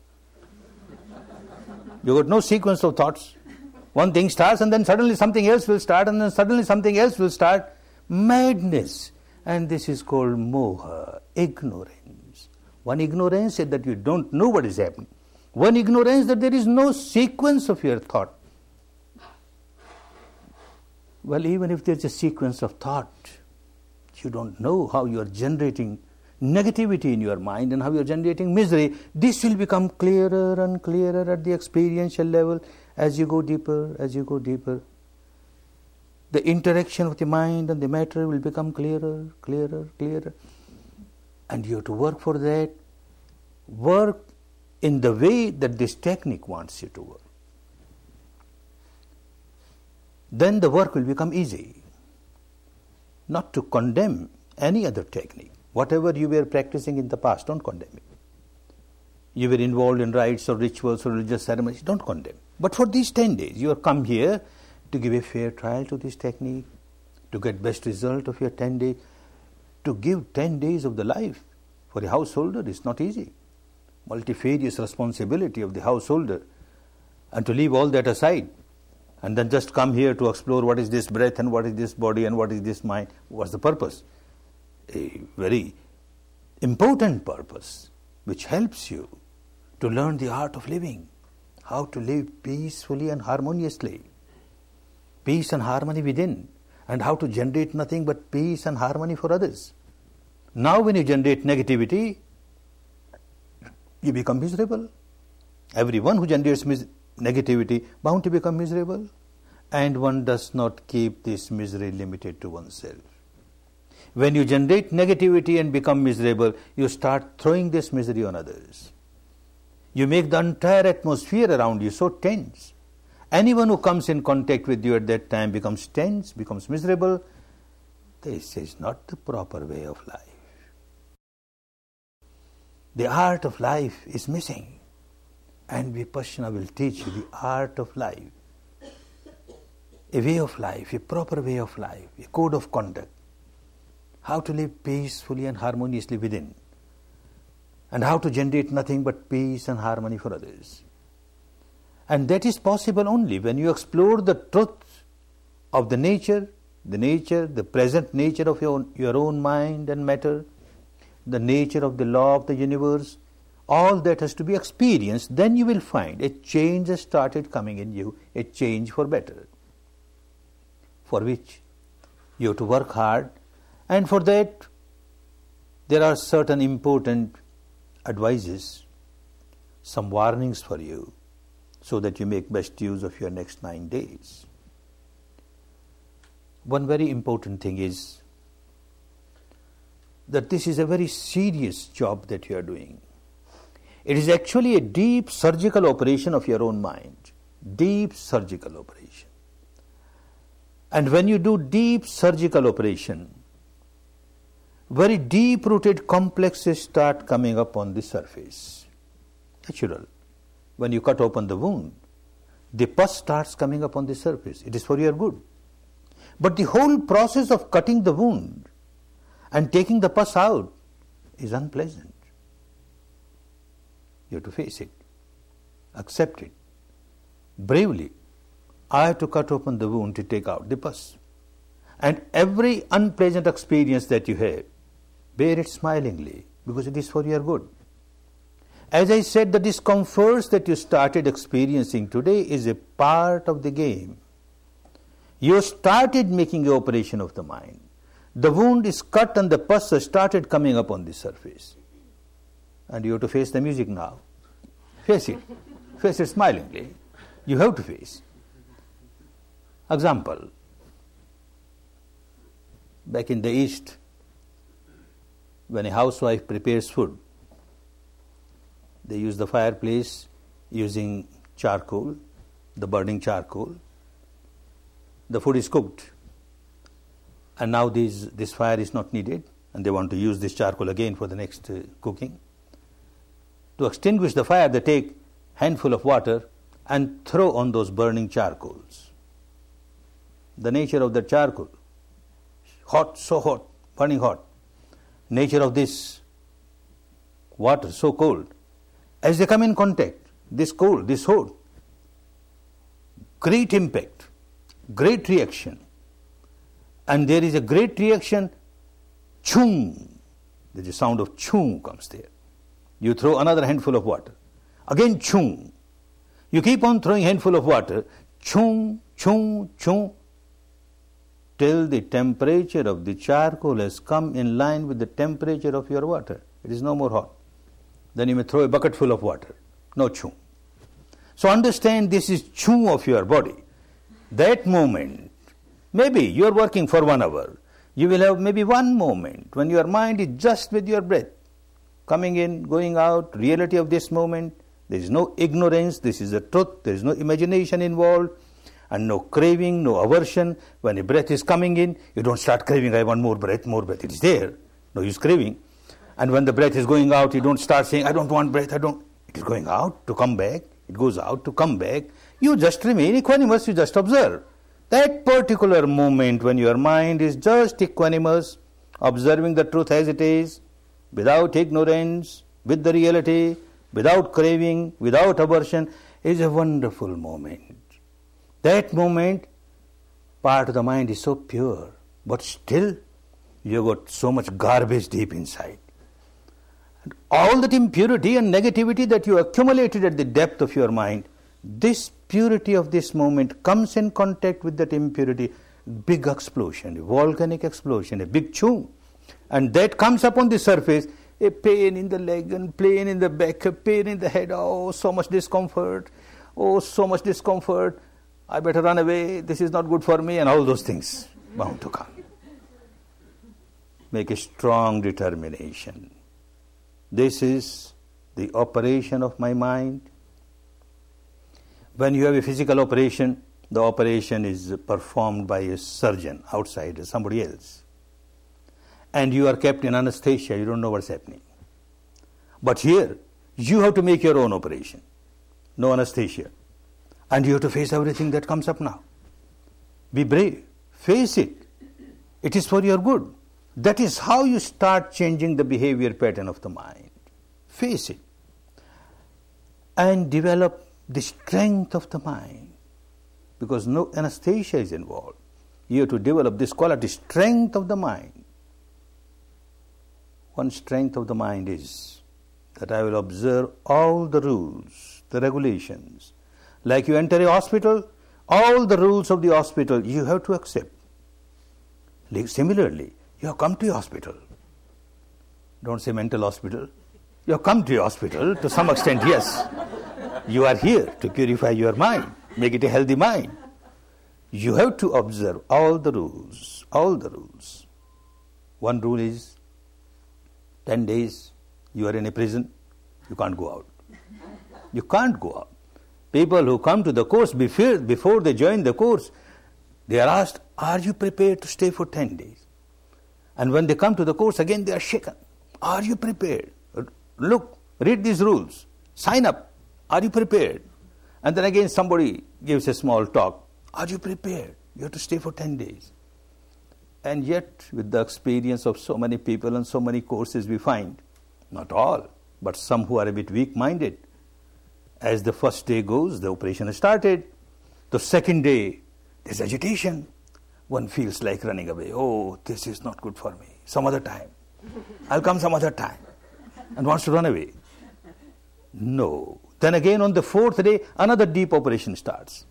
You got no sequence of thoughts. One thing starts and then suddenly something else will start and then suddenly something else will start. Madness. And this is called moha, ignorance. One ignorance is that you don't know what is happening. One ignorance that there is no sequence of your thought. Well, even if there is a sequence of thought, you don't know how you are generating negativity in your mind and how you are generating misery. This will become clearer and clearer at the experiential level as you go deeper, as you go deeper. The interaction of the mind and the matter will become clearer, clearer, clearer. And you have to work for that. Work in the way that this technique wants you to work. Then the work will become easy. Not to condemn any other technique. Whatever you were practicing in the past, don't condemn it. You were involved in rites or rituals or religious ceremonies, don't condemn. But for these 10 days, you have come here to give a fair trial to this technique, to get best result of your 10 days, to give 10 days of the life. For a householder, it's not easy. Multifarious responsibility of the householder. And to leave all that aside, and then just come here to explore what is this breath and what is this body and what is this mind. What's the purpose? A very important purpose which helps you to learn the art of living, how to live peacefully and harmoniously, peace and harmony within, and how to generate nothing but peace and harmony for others. Now when you generate negativity, you become miserable. Everyone who generates negativity bound to become miserable, and one does not keep this misery limited to oneself. When you generate negativity and become miserable, you start throwing this misery on others. You make the entire atmosphere around you so tense, Anyone who comes in contact with you at that time becomes tense, becomes miserable. This is not the proper way of life. The art of life is missing. And Vipassana will teach you the art of life. A way of life, a proper way of life, a code of conduct. How to live peacefully and harmoniously within. And how to generate nothing but peace and harmony for others. And that is possible only when you explore the truth of the nature, the present nature of your own mind and matter, the nature of the law of the universe. All that has to be experienced. Then you will find a change has started coming in you, a change for better, for which you have to work hard. And for that, there are certain important advices, some warnings for you, so that you make best use of your next 9 days. One very important thing is that this is a very serious job that you are doing. It is actually a deep surgical operation of your own mind. Deep surgical operation. And when you do deep surgical operation, very deep-rooted complexes start coming up on the surface. Natural. When you cut open the wound, the pus starts coming up on the surface. It is for your good. But the whole process of cutting the wound and taking the pus out is unpleasant. You have to face it, accept it. Bravely, I have to cut open the wound to take out the pus. And every unpleasant experience that you have, bear it smilingly, because it is for your good. As I said, the discomforts that you started experiencing today is a part of the game. You started making the operation of the mind. The wound is cut and the pus has started coming up on the surface. And you have to face the music now. Face it. Face it smilingly. You have to face. Example. Back in the East, when a housewife prepares food, they use the fireplace using charcoal, the burning charcoal. The food is cooked. And now this fire is not needed, and they want to use this charcoal again for the next cooking. To extinguish the fire, they take handful of water and throw on those burning charcoals. The nature of the charcoal, hot, so hot, burning hot. Nature of this water, so cold. As they come in contact, this cold, this hot, great impact, great reaction. And there is a great reaction, chung. There's a sound of chung comes there. You throw another handful of water. Again chung. You keep on throwing handful of water, chung, chung, chung, till the temperature of the charcoal has come in line with the temperature of your water. It is no more hot. Then you may throw a bucket full of water. No chung. So understand, this is chung of your body. That moment, maybe you are working for 1 hour. You will have maybe one moment when your mind is just with your breath. Coming in, going out, reality of this moment. There is no ignorance, this is the truth, there is no imagination involved, and no craving, no aversion. When a breath is coming in, you don't start craving, I want more breath, more breath. It is there, no use craving. And when the breath is going out, you don't start saying, I don't want breath, It is going out to come back, it goes out to come back. You just remain equanimous, you just observe. That particular moment when your mind is just equanimous, observing the truth as it is, without ignorance, with the reality, without craving, without aversion, is a wonderful moment. That moment, part of the mind is so pure, but still you got so much garbage deep inside. And all that impurity and negativity that you accumulated at the depth of your mind, this purity of this moment comes in contact with that impurity, big explosion, a volcanic explosion, a big chung. And that comes up on the surface, a pain in the leg and pain in the back, a pain in the head, oh, so much discomfort, I better run away, this is not good for me, and all those things bound to come. Make a strong determination. This is the operation of my mind. When you have a physical operation, the operation is performed by a surgeon outside, somebody else. And you are kept in anesthesia, you don't know what's happening. But here, you have to make your own operation. No anesthesia. And you have to face everything that comes up now. Be brave. Face it. It is for your good. That is how you start changing the behavior pattern of the mind. Face it. And develop the strength of the mind. Because no anesthesia is involved. You have to develop this quality, strength of the mind. One strength of the mind is that I will observe all the rules, the regulations. Like you enter a hospital, all the rules of the hospital you have to accept. Like similarly, you have come to a hospital. Don't say mental hospital. You have come to a hospital to some extent, yes. You are here to purify your mind, make it a healthy mind. You have to observe all the rules, all the rules. One rule is 10 days you are in a prison, you can't go out. You can't go out. People who come to the course before they join the course, they are asked, are you prepared to stay for 10 days? And when they come to the course again, they are shaken. Are you prepared? Look, read these rules. Sign up. Are you prepared? And then again somebody gives a small talk. Are you prepared? You have to stay for 10 days. And yet, with the experience of so many people and so many courses, we find, not all, but some who are a bit weak-minded, as the first day goes, the operation has started. The second day, there's agitation. One feels like running away. Oh, this is not good for me. Some other time. I'll come some other time. And wants to run away. No. Then again on the fourth day, another deep operation starts.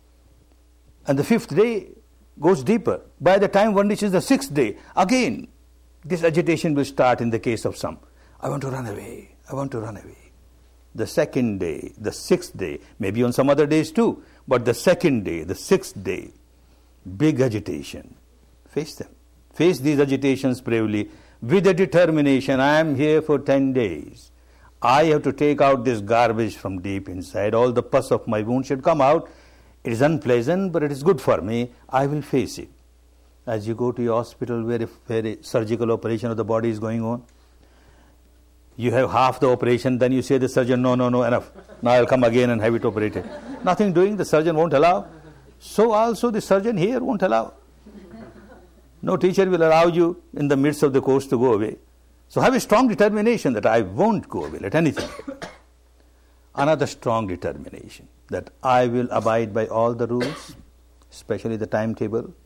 And the fifth day goes deeper. By the time one reaches the sixth day, again, this agitation will start in the case of some. I want to run away. I want to run away. The second day, the sixth day, maybe on some other days too, but the second day, the sixth day, big agitation. Face them. Face these agitations bravely with a determination. I am here for 10 days. I have to take out this garbage from deep inside. All the pus of my wound should come out. It is unpleasant, but it is good for me. I will face it. As you go to your hospital where a surgical operation of the body is going on, you have half the operation, then you say to the surgeon, no, enough. Now I'll come again and have it operated. Nothing doing, the surgeon won't allow. So also the surgeon here won't allow. No teacher will allow you in the midst of the course to go away. So have a strong determination that I won't go away, let anything happen. Another strong determination that I will abide by all the rules, especially the timetable.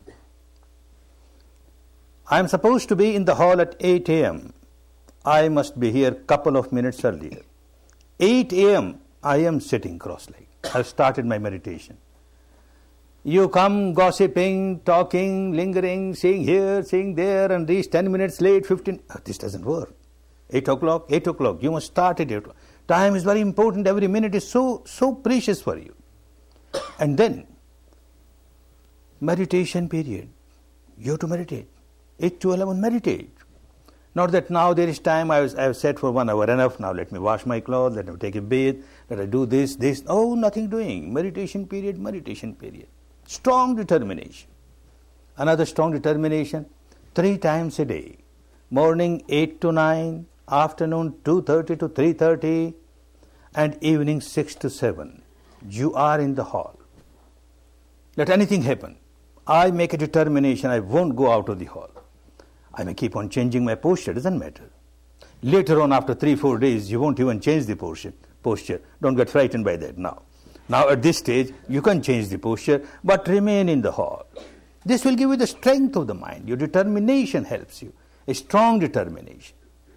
I am supposed to be in the hall at 8 a.m. I must be here a couple of minutes earlier. 8 a.m. I am sitting cross-legged. I have started my meditation. You come gossiping, talking, lingering, saying here, saying there, and reach 10 minutes late, 15. This doesn't work. 8 o'clock. You must start at 8 o'clock. Time is very important. Every minute is so precious for you. And then, meditation period. You have to meditate. 8 to 11, meditate. Not that now there is time, I have sat for 1 hour, enough, now let me wash my clothes, let me take a bath, let I do this. Oh, nothing doing. Meditation period. Strong determination. Another strong determination, 3 times a day. Morning 8 to 9, afternoon 2:30 to 3:30, and evening 6 to 7. You are in the hall. Let anything happen. I make a determination, I won't go out of the hall. I may keep on changing my posture, doesn't matter. Later on, after 3-4 days, you won't even change the posture. Don't get frightened by that now. Now at this stage, you can change the posture, but remain in the hall. This will give you the strength of the mind. Your determination helps you. A strong determination.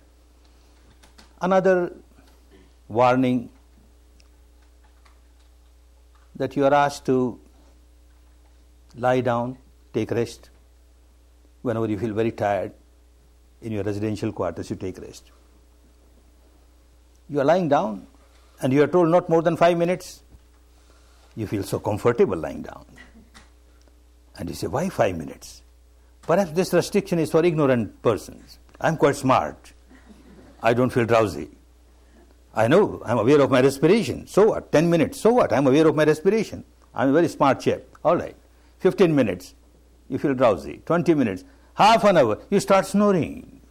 Another warning that you are asked to lie down, take rest. Whenever you feel very tired, in your residential quarters, you take rest. You are lying down and you are told not more than 5 minutes. You feel so comfortable lying down. And you say, why 5 minutes? Perhaps this restriction is for ignorant persons. I am quite smart. I don't feel drowsy. I know, I'm aware of my respiration. So what? 10 minutes. So what? I'm aware of my respiration. I'm a very smart chap. All right. 15 minutes, you feel drowsy. 20 minutes, half an hour, you start snoring.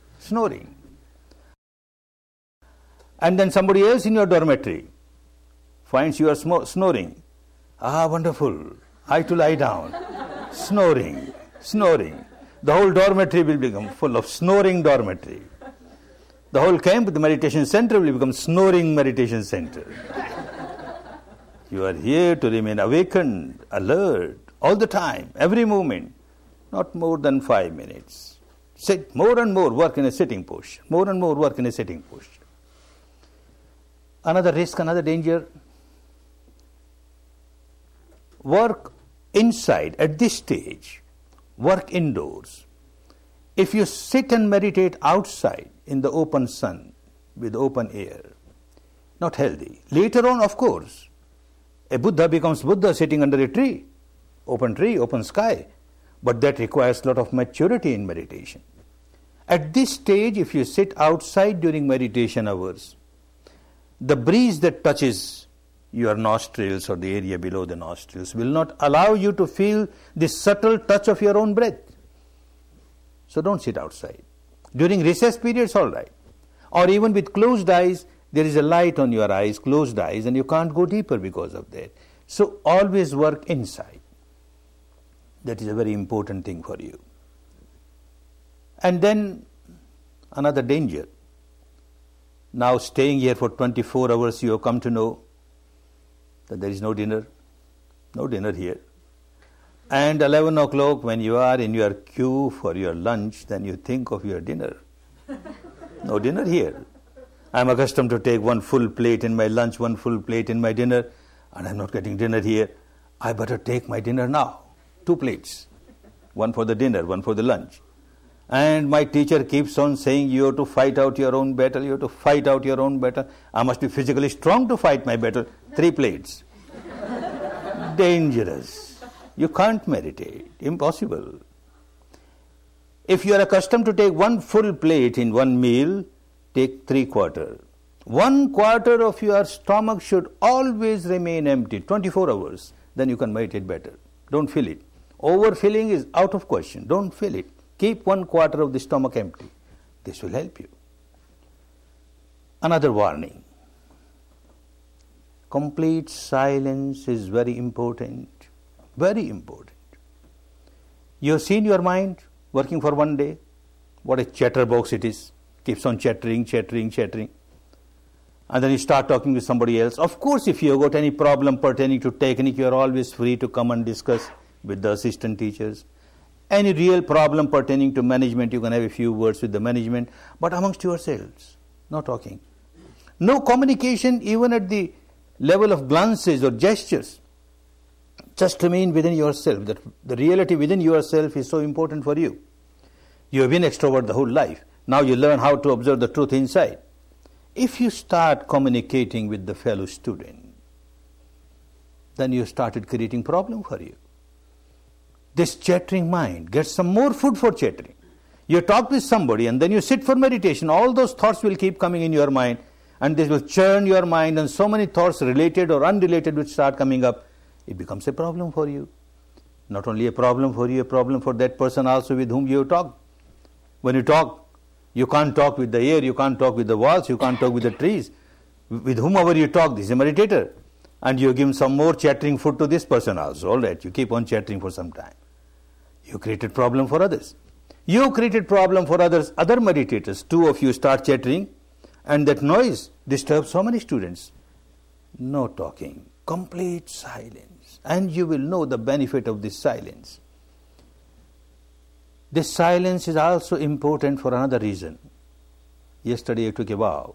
And then somebody else in your dormitory finds you are snoring. Ah, wonderful. I to lie down. Snoring. The whole dormitory will become full of snoring dormitory. The whole camp, the meditation center, will become snoring meditation center. You are here to remain awakened, alert, all the time, every moment, not more than 5 minutes. Sit more and more, work in a sitting posture. Another risk, another danger. Work inside at this stage. Work indoors. If you sit and meditate outside in the open sun with open air, not healthy. Later on, of course, a Buddha becomes Buddha sitting under a tree, open sky. But that requires a lot of maturity in meditation. At this stage, if you sit outside during meditation hours, the breeze that touches your nostrils or the area below the nostrils will not allow you to feel the subtle touch of your own breath. So don't sit outside. During recess periods, all right. Or even with closed eyes, there is a light on your eyes, closed eyes, and you can't go deeper because of that. So always work inside. That is a very important thing for you. And then another danger. Now staying here for 24 hours, you have come to know that there is no dinner here. And 11 o'clock when you are in your queue for your lunch, then you think of your dinner. No dinner here. I am accustomed to take one full plate in my lunch, one full plate in my dinner, and I am not getting dinner here. I better take my dinner now. 2 plates. One for the dinner, one for the lunch. And my teacher keeps on saying, you have to fight out your own battle, I must be physically strong to fight my battle. 3 plates. Dangerous. You can't meditate. Impossible. If you are accustomed to take one full plate in one meal, take 3/4. 1/4 of your stomach should always remain empty, 24 hours. Then you can meditate better. Don't fill it. Overfilling is out of question. Don't fill it. Keep 1/4 of the stomach empty. This will help you. Another warning. Complete silence is very important. Very important. You have seen your mind working for one day. What a chatterbox it is. Keeps on chattering. And then you start talking with somebody else. Of course, if you have got any problem pertaining to technique, you are always free to come and discuss with the assistant teachers. Any real problem pertaining to management, you can have a few words with the management, but amongst yourselves, no talking. No communication even at the level of glances or gestures. Just remain within yourself. The reality within yourself is so important for you. You have been extrovert the whole life. Now you learn how to observe the truth inside. If you start communicating with the fellow student, then you started creating problem for you. This chattering mind gets some more food for chattering. You talk with somebody and then you sit for meditation. All those thoughts will keep coming in your mind and this will churn your mind, and so many thoughts related or unrelated will start coming up. It becomes a problem for you. Not only a problem for you, a problem for that person also with whom you talk. When you talk, you can't talk with the air, you can't talk with the walls, you can't talk with the trees. With whomever you talk, this is a meditator. And you give some more chattering food to this person also. All right, you keep on chattering for some time. You created problem for others. You created problem for others, other meditators. 2 of you start chattering and that noise disturbs so many students. No talking, complete silence. And you will know the benefit of this silence. This silence is also important for another reason. Yesterday I took a vow.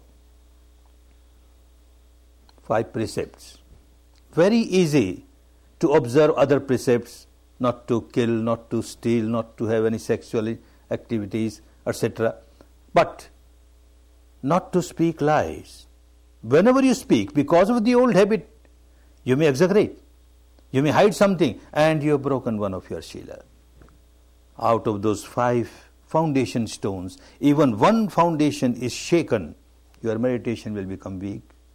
5 precepts. Very easy to observe other precepts, not to kill, not to steal, not to have any sexual activities, etc. But not to speak lies. Whenever you speak, because of the old habit, you may exaggerate, you may hide something, and you have broken one of your Shila. Out of those 5 foundation stones, even one foundation is shaken, your meditation will become weak,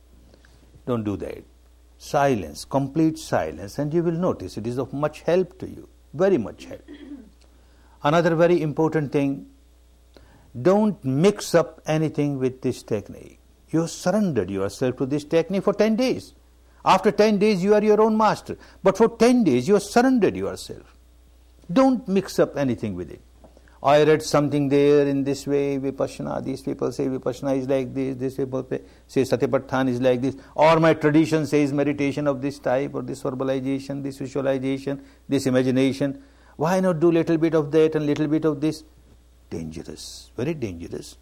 Don't do that. Silence, complete silence, and you will notice it is of much help to you, very much help. Another very important thing, don't mix up anything with this technique. You have surrendered yourself to this technique for 10 days. After 10 days, you are your own master. But for 10 days, you have surrendered yourself. Don't mix up anything with it. I read something there in this way, Vipassana, these people say Vipassana is like this people say Satipatthana is like this, or my tradition says meditation of this type, or this verbalization, this visualization, this imagination. Why not do little bit of that and little bit of this? Dangerous, very dangerous.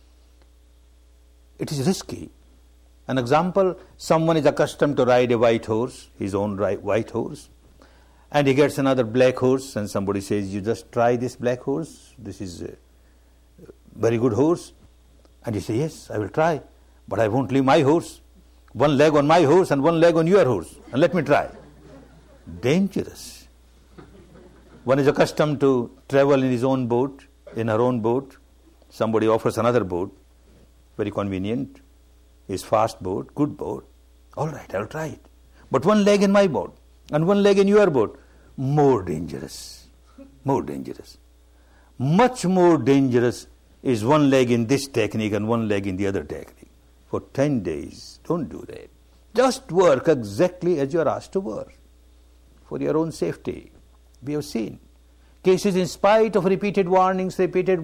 It is risky. An example, someone is accustomed to ride a white horse, his own white horse, and he gets another black horse, and somebody says, you just try this black horse, this is a very good horse. And you say, yes, I will try, but I won't leave my horse. One leg on my horse and one leg on your horse, and let me try. Dangerous. One is accustomed to travel in his own boat, in her own boat. Somebody offers another boat, very convenient, his fast boat, good boat. All right, I'll try it. But one leg in my boat and one leg in your boat, more dangerous, more dangerous. Much more dangerous is one leg in this technique and one leg in the other technique. For 10 days, don't do that. Just work exactly as you are asked to work, for your own safety. We have seen cases in spite of repeated warnings,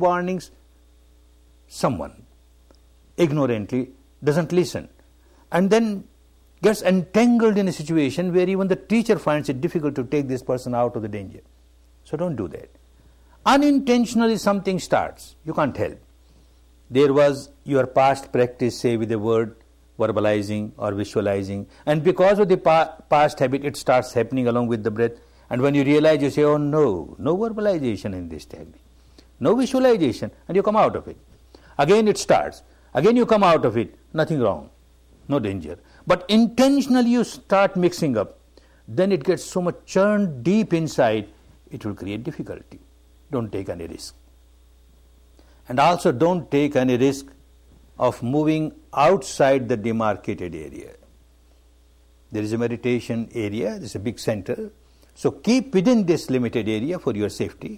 someone ignorantly doesn't listen and then gets entangled in a situation where even the teacher finds it difficult to take this person out of the danger. So don't do that. Unintentionally something starts. You can't help. There was your past practice, say with a word, verbalizing or visualizing, and because of the past habit, it starts happening along with the breath. And when you realize, you say, oh no, no verbalization in this technique, no visualization, and you come out of it. Again it starts. Again you come out of it. Nothing wrong. No danger. But intentionally you start mixing up. Then it gets so much churned deep inside, it will create difficulty. Don't take any risk. And also don't take any risk of moving outside the demarcated area. There is a meditation area, there is a big center. So keep within this limited area for your safety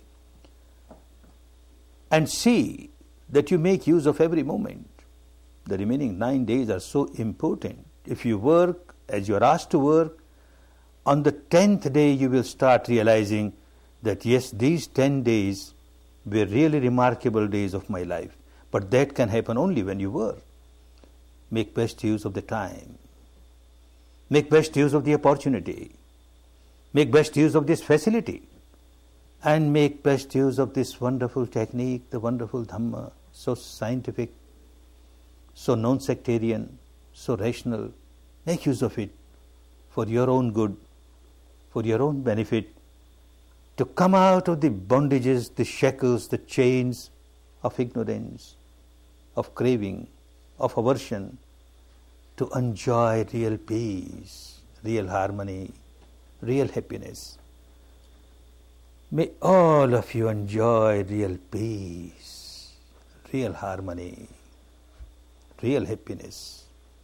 and see that you make use of every moment. The remaining 9 days are so important. If you work as you are asked to work, on the 10th day you will start realizing that yes, these 10 days were really remarkable days of my life. But that can happen only when you work. Make best use of the time. Make best use of the opportunity. Make best use of this facility. And make best use of this wonderful technique, the wonderful Dhamma, so scientific, so non-sectarian, so rational. Make use of it for your own good, for your own benefit, to come out of the bondages, the shackles, the chains of ignorance, of craving, of aversion, to enjoy real peace, real harmony, real happiness. May all of you enjoy real peace, real harmony, real happiness.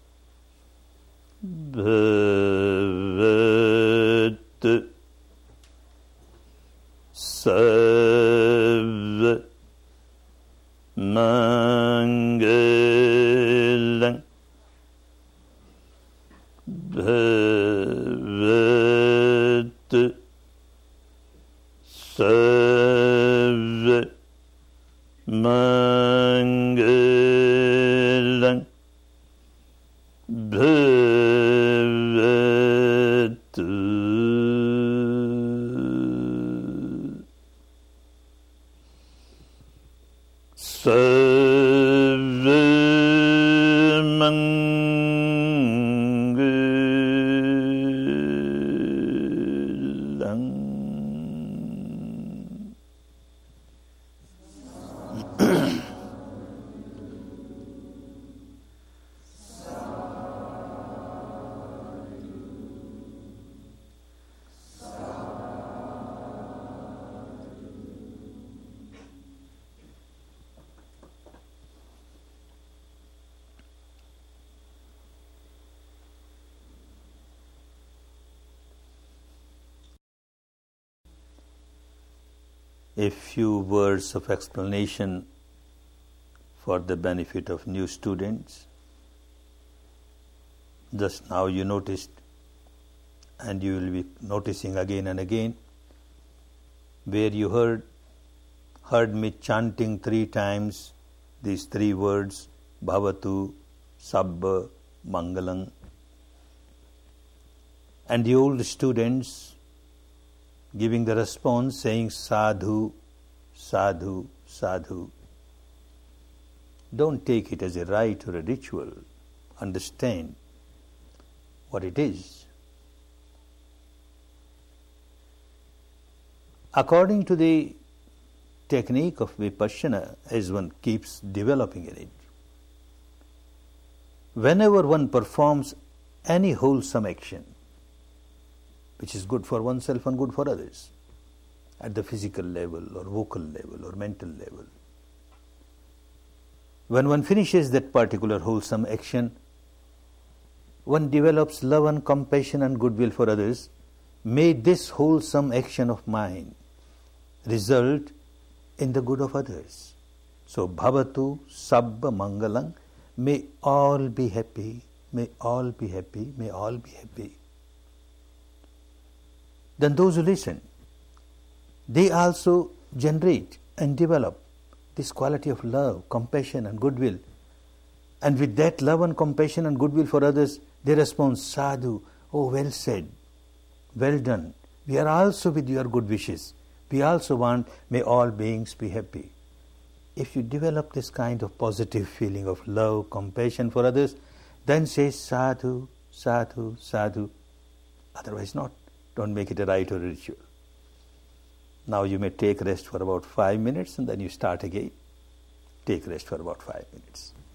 Bhavat Sarva Mangalang Bhavat Sarva Mangalang Bhavat Sarva Mangalang. a few words of explanation for the benefit of new students. Just now you noticed, and you will be noticing again and again, where you heard me chanting 3 times these 3 words, Bhavatu, Sabba, Mangalam. And the old students giving the response saying Sadhu, Sadhu, Sadhu. Don't take it as a rite or a ritual. Understand what it is. According to the technique of Vipassana, as one keeps developing in it, whenever one performs any wholesome action, which is good for oneself and good for others, at the physical level or vocal level or mental level, when one finishes that particular wholesome action, one develops love and compassion and goodwill for others. May this wholesome action of mine result in the good of others. So, Bhavatu, Sabba, Mangalam, may all be happy, may all be happy, may all be happy. Then those who listen, they also generate and develop this quality of love, compassion and goodwill. And with that love and compassion and goodwill for others, they respond, Sadhu, oh well said, well done. We are also with your good wishes. We also want, may all beings be happy. If you develop this kind of positive feeling of love, compassion for others, then say Sadhu, Sadhu, Sadhu. Otherwise not. Don't make it a rite or a ritual. Now you may take rest for about 5 minutes and then you start again. Take rest for about 5 minutes.